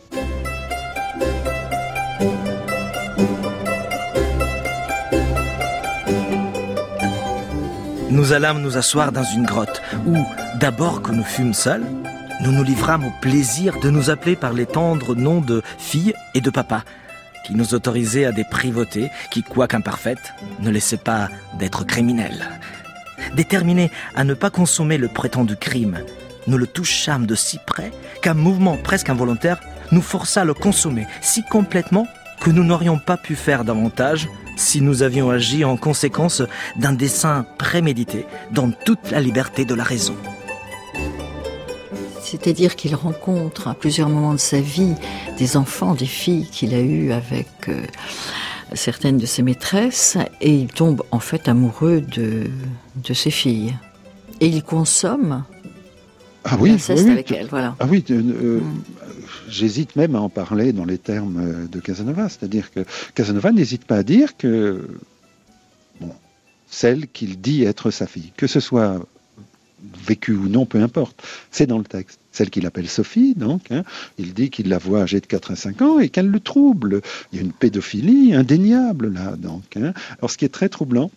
Nous allâmes nous asseoir dans une grotte, où, d'abord que nous fûmes seuls, nous nous livrâmes au plaisir de nous appeler par les tendres noms de fille et de papa, qui nous autorisait à des privautés qui, quoique imparfaites, ne laissaient pas d'être criminelles. Déterminés à ne pas consommer le prétendu crime, nous le touchâmes de si près qu'un mouvement presque involontaire nous força à le consommer si complètement que nous n'aurions pas pu faire davantage si nous avions agi en conséquence d'un dessein prémédité dans toute la liberté de la raison. C'est-à-dire qu'il rencontre à plusieurs moments de sa vie des enfants, des filles qu'il a eues avec euh, certaines de ses maîtresses, et il tombe en fait amoureux de, de ses filles. Et il consomme ah oui, l'inceste oui, avec oui, elles. Voilà. Ah oui, euh, mm. J'hésite même à en parler dans les termes de Casanova. C'est-à-dire que Casanova n'hésite pas à dire que bon, celle qu'il dit être sa fille, que ce soit vécu ou non, peu importe, c'est dans le texte. Celle qu'il appelle Sophie, donc, hein, il dit qu'il la voit âgée de quatre à cinq ans et qu'elle le trouble. Il y a une pédophilie indéniable là, donc. Hein. Alors ce qui est très troublant,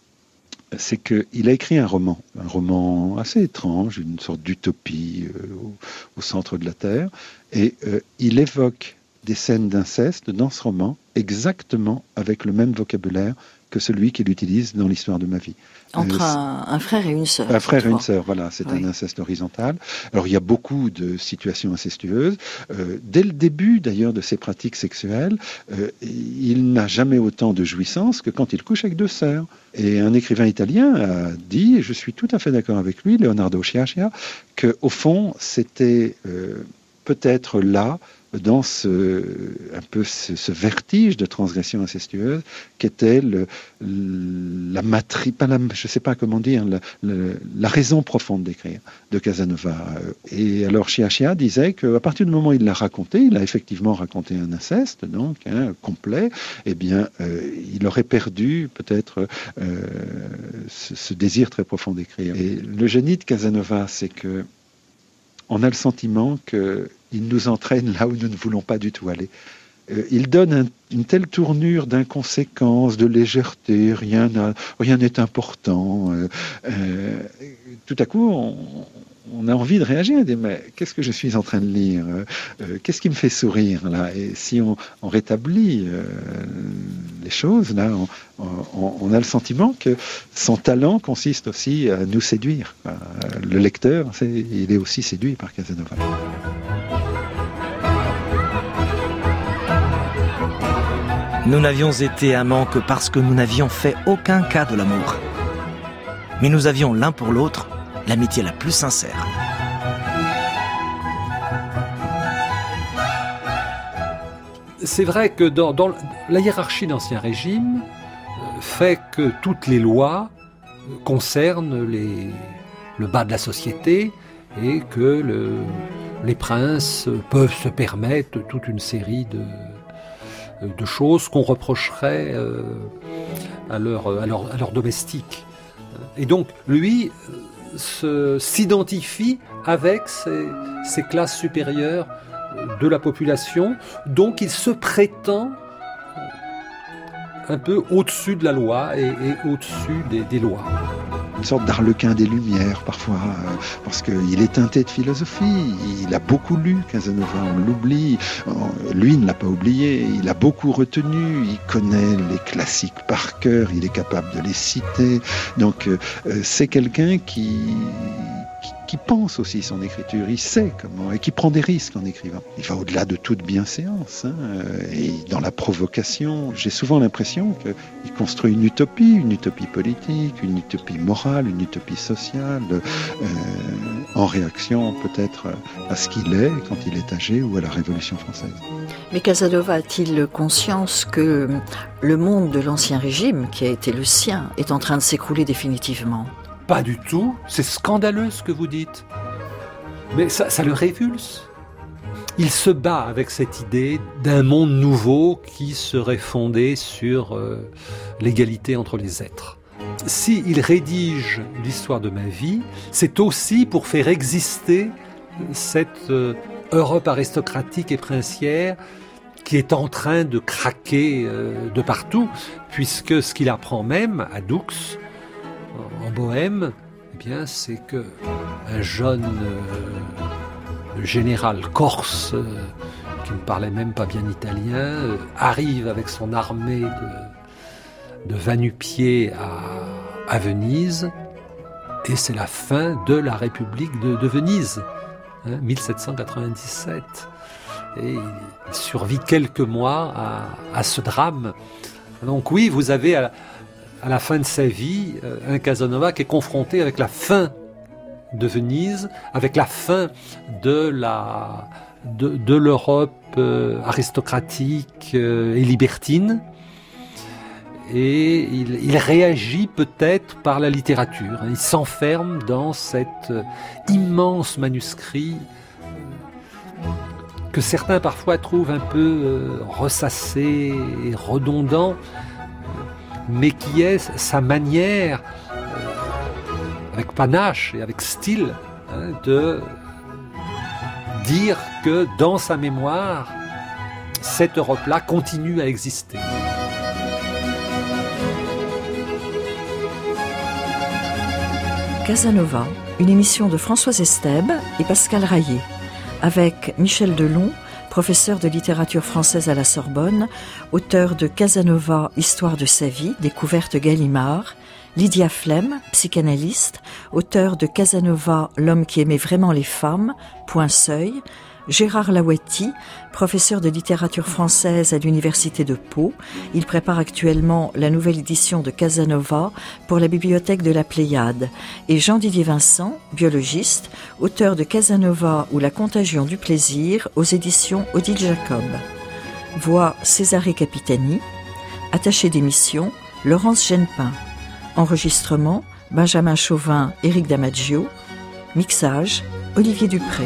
c'est qu'il a écrit un roman, un roman assez étrange, une sorte d'utopie euh, au, au centre de la Terre, et euh, il évoque des scènes d'inceste dans ce roman exactement avec le même vocabulaire que celui qu'il utilise dans l'histoire de ma vie. Entre euh, un, un frère et une sœur. Un frère et une sœur, voilà, c'est oui. un inceste horizontal. Alors il y a beaucoup de situations incestueuses. Euh, dès le début d'ailleurs de ses pratiques sexuelles, euh, il n'a jamais autant de jouissance que quand il couche avec deux sœurs. Et un écrivain italien a dit, et je suis tout à fait d'accord avec lui, Leonardo Sciascia, qu'au fond c'était euh, peut-être là, dans ce, un peu ce, ce vertige de transgression incestueuse qu'était le, la matrice, pas la, je ne sais pas comment dire, la, la, la raison profonde d'écrire de Casanova. Et alors Sciascia disait qu'à partir du moment où il l'a raconté, il a effectivement raconté un inceste, donc hein, complet, eh bien, euh, il aurait perdu peut-être euh, ce, ce désir très profond d'écrire. Et le génie de Casanova, c'est que on a le sentiment que il nous entraîne là où nous ne voulons pas du tout aller. Euh, il donne un, une telle tournure d'inconséquence, de légèreté, rien n'a, rien n'est important. Euh, euh, tout à coup, on, on a envie de réagir et de dire mais qu'est-ce que je suis en train de lire, euh, qu'est-ce qui me fait sourire là? Et si on, on rétablit euh, les choses, là, on, on, on a le sentiment que son talent consiste aussi à nous séduire. Le lecteur, c'est, il est aussi séduit par Casanova. Nous n'avions été amants que parce que nous n'avions fait aucun cas de l'amour. Mais nous avions l'un pour l'autre l'amitié la plus sincère. C'est vrai que dans, dans la hiérarchie d'Ancien Régime euh, fait que toutes les lois concernent les, le bas de la société et que le, les princes peuvent se permettre toute une série de, de choses qu'on reprocherait euh, à leurs à leur, à leur domestiques. Et donc, lui se, s'identifie avec ces, ces classes supérieures de la population, donc il se prétend un peu au-dessus de la loi et, et au-dessus des, des lois. Une sorte d'arlequin des Lumières parfois, euh, parce qu'il est teinté de philosophie, il a beaucoup lu Casanova, on l'oublie, lui ne l'a pas oublié, il a beaucoup retenu, il connaît les classiques par cœur, il est capable de les citer, donc euh, c'est quelqu'un qui... qui pense aussi son écriture, il sait comment, et qui prend des risques en écrivant. Il va au-delà de toute bienséance, hein, et dans la provocation, j'ai souvent l'impression qu'il construit une utopie, une utopie politique, une utopie morale, une utopie sociale, euh, en réaction peut-être à ce qu'il est quand il est âgé ou à la Révolution française. Mais Casanova a-t-il conscience que le monde de l'Ancien Régime, qui a été le sien, est en train de s'écrouler définitivement ? Pas du tout, c'est scandaleux ce que vous dites. Mais ça, ça le révulse. Il se bat avec cette idée d'un monde nouveau qui serait fondé sur euh, l'égalité entre les êtres. S'il rédige l'histoire de ma vie, c'est aussi pour faire exister cette euh, Europe aristocratique et princière qui est en train de craquer euh, de partout, puisque ce qu'il apprend même à Doux, en Bohème, eh bien, c'est que un jeune euh, général corse euh, qui ne parlait même pas bien italien euh, arrive avec son armée de, de va-nu-pieds à, à Venise, et c'est la fin de la République de, de Venise, hein, mille sept cent quatre-vingt-dix-sept. Et il survit quelques mois à, à ce drame. Donc oui, vous avez à, à la fin de sa vie, un Casanova qui est confronté avec la fin de Venise, avec la fin de la de, de l'Europe euh, aristocratique euh, et libertine, et il, il réagit peut-être par la littérature. Il s'enferme dans cet euh, immense manuscrit euh, que certains parfois trouvent un peu euh, ressassé et redondant, mais qui est sa manière, euh, avec panache et avec style, hein, de dire que dans sa mémoire, cette Europe-là continue à exister. Casanova, une émission de Françoise Estèbe et Pascal Rayet, avec Michel Delon, professeur de littérature française à la Sorbonne, auteur de Casanova, Histoire de sa vie, découverte Gallimard, Lydia Flem, psychanalyste, auteur de Casanova, L'homme qui aimait vraiment les femmes, Point Seuil, Gérard Laouetti, professeur de littérature française à l'université de Pau. Il prépare actuellement la nouvelle édition de Casanova pour la bibliothèque de la Pléiade. Et Jean-Didier Vincent, biologiste, auteur de Casanova ou la contagion du plaisir aux éditions Odile Jacob. Voix Césarée Capitani. Attaché d'émission, Laurence Genepin. Enregistrement, Benjamin Chauvin, Éric Damaggio. Mixage, Olivier Dupré.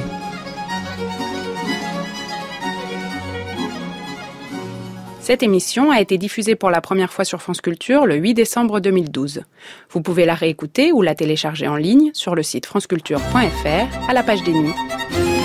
Cette émission a été diffusée pour la première fois sur France Culture le huit décembre deux mille douze. Vous pouvez la réécouter ou la télécharger en ligne sur le site franceculture point f r à la page des nuits.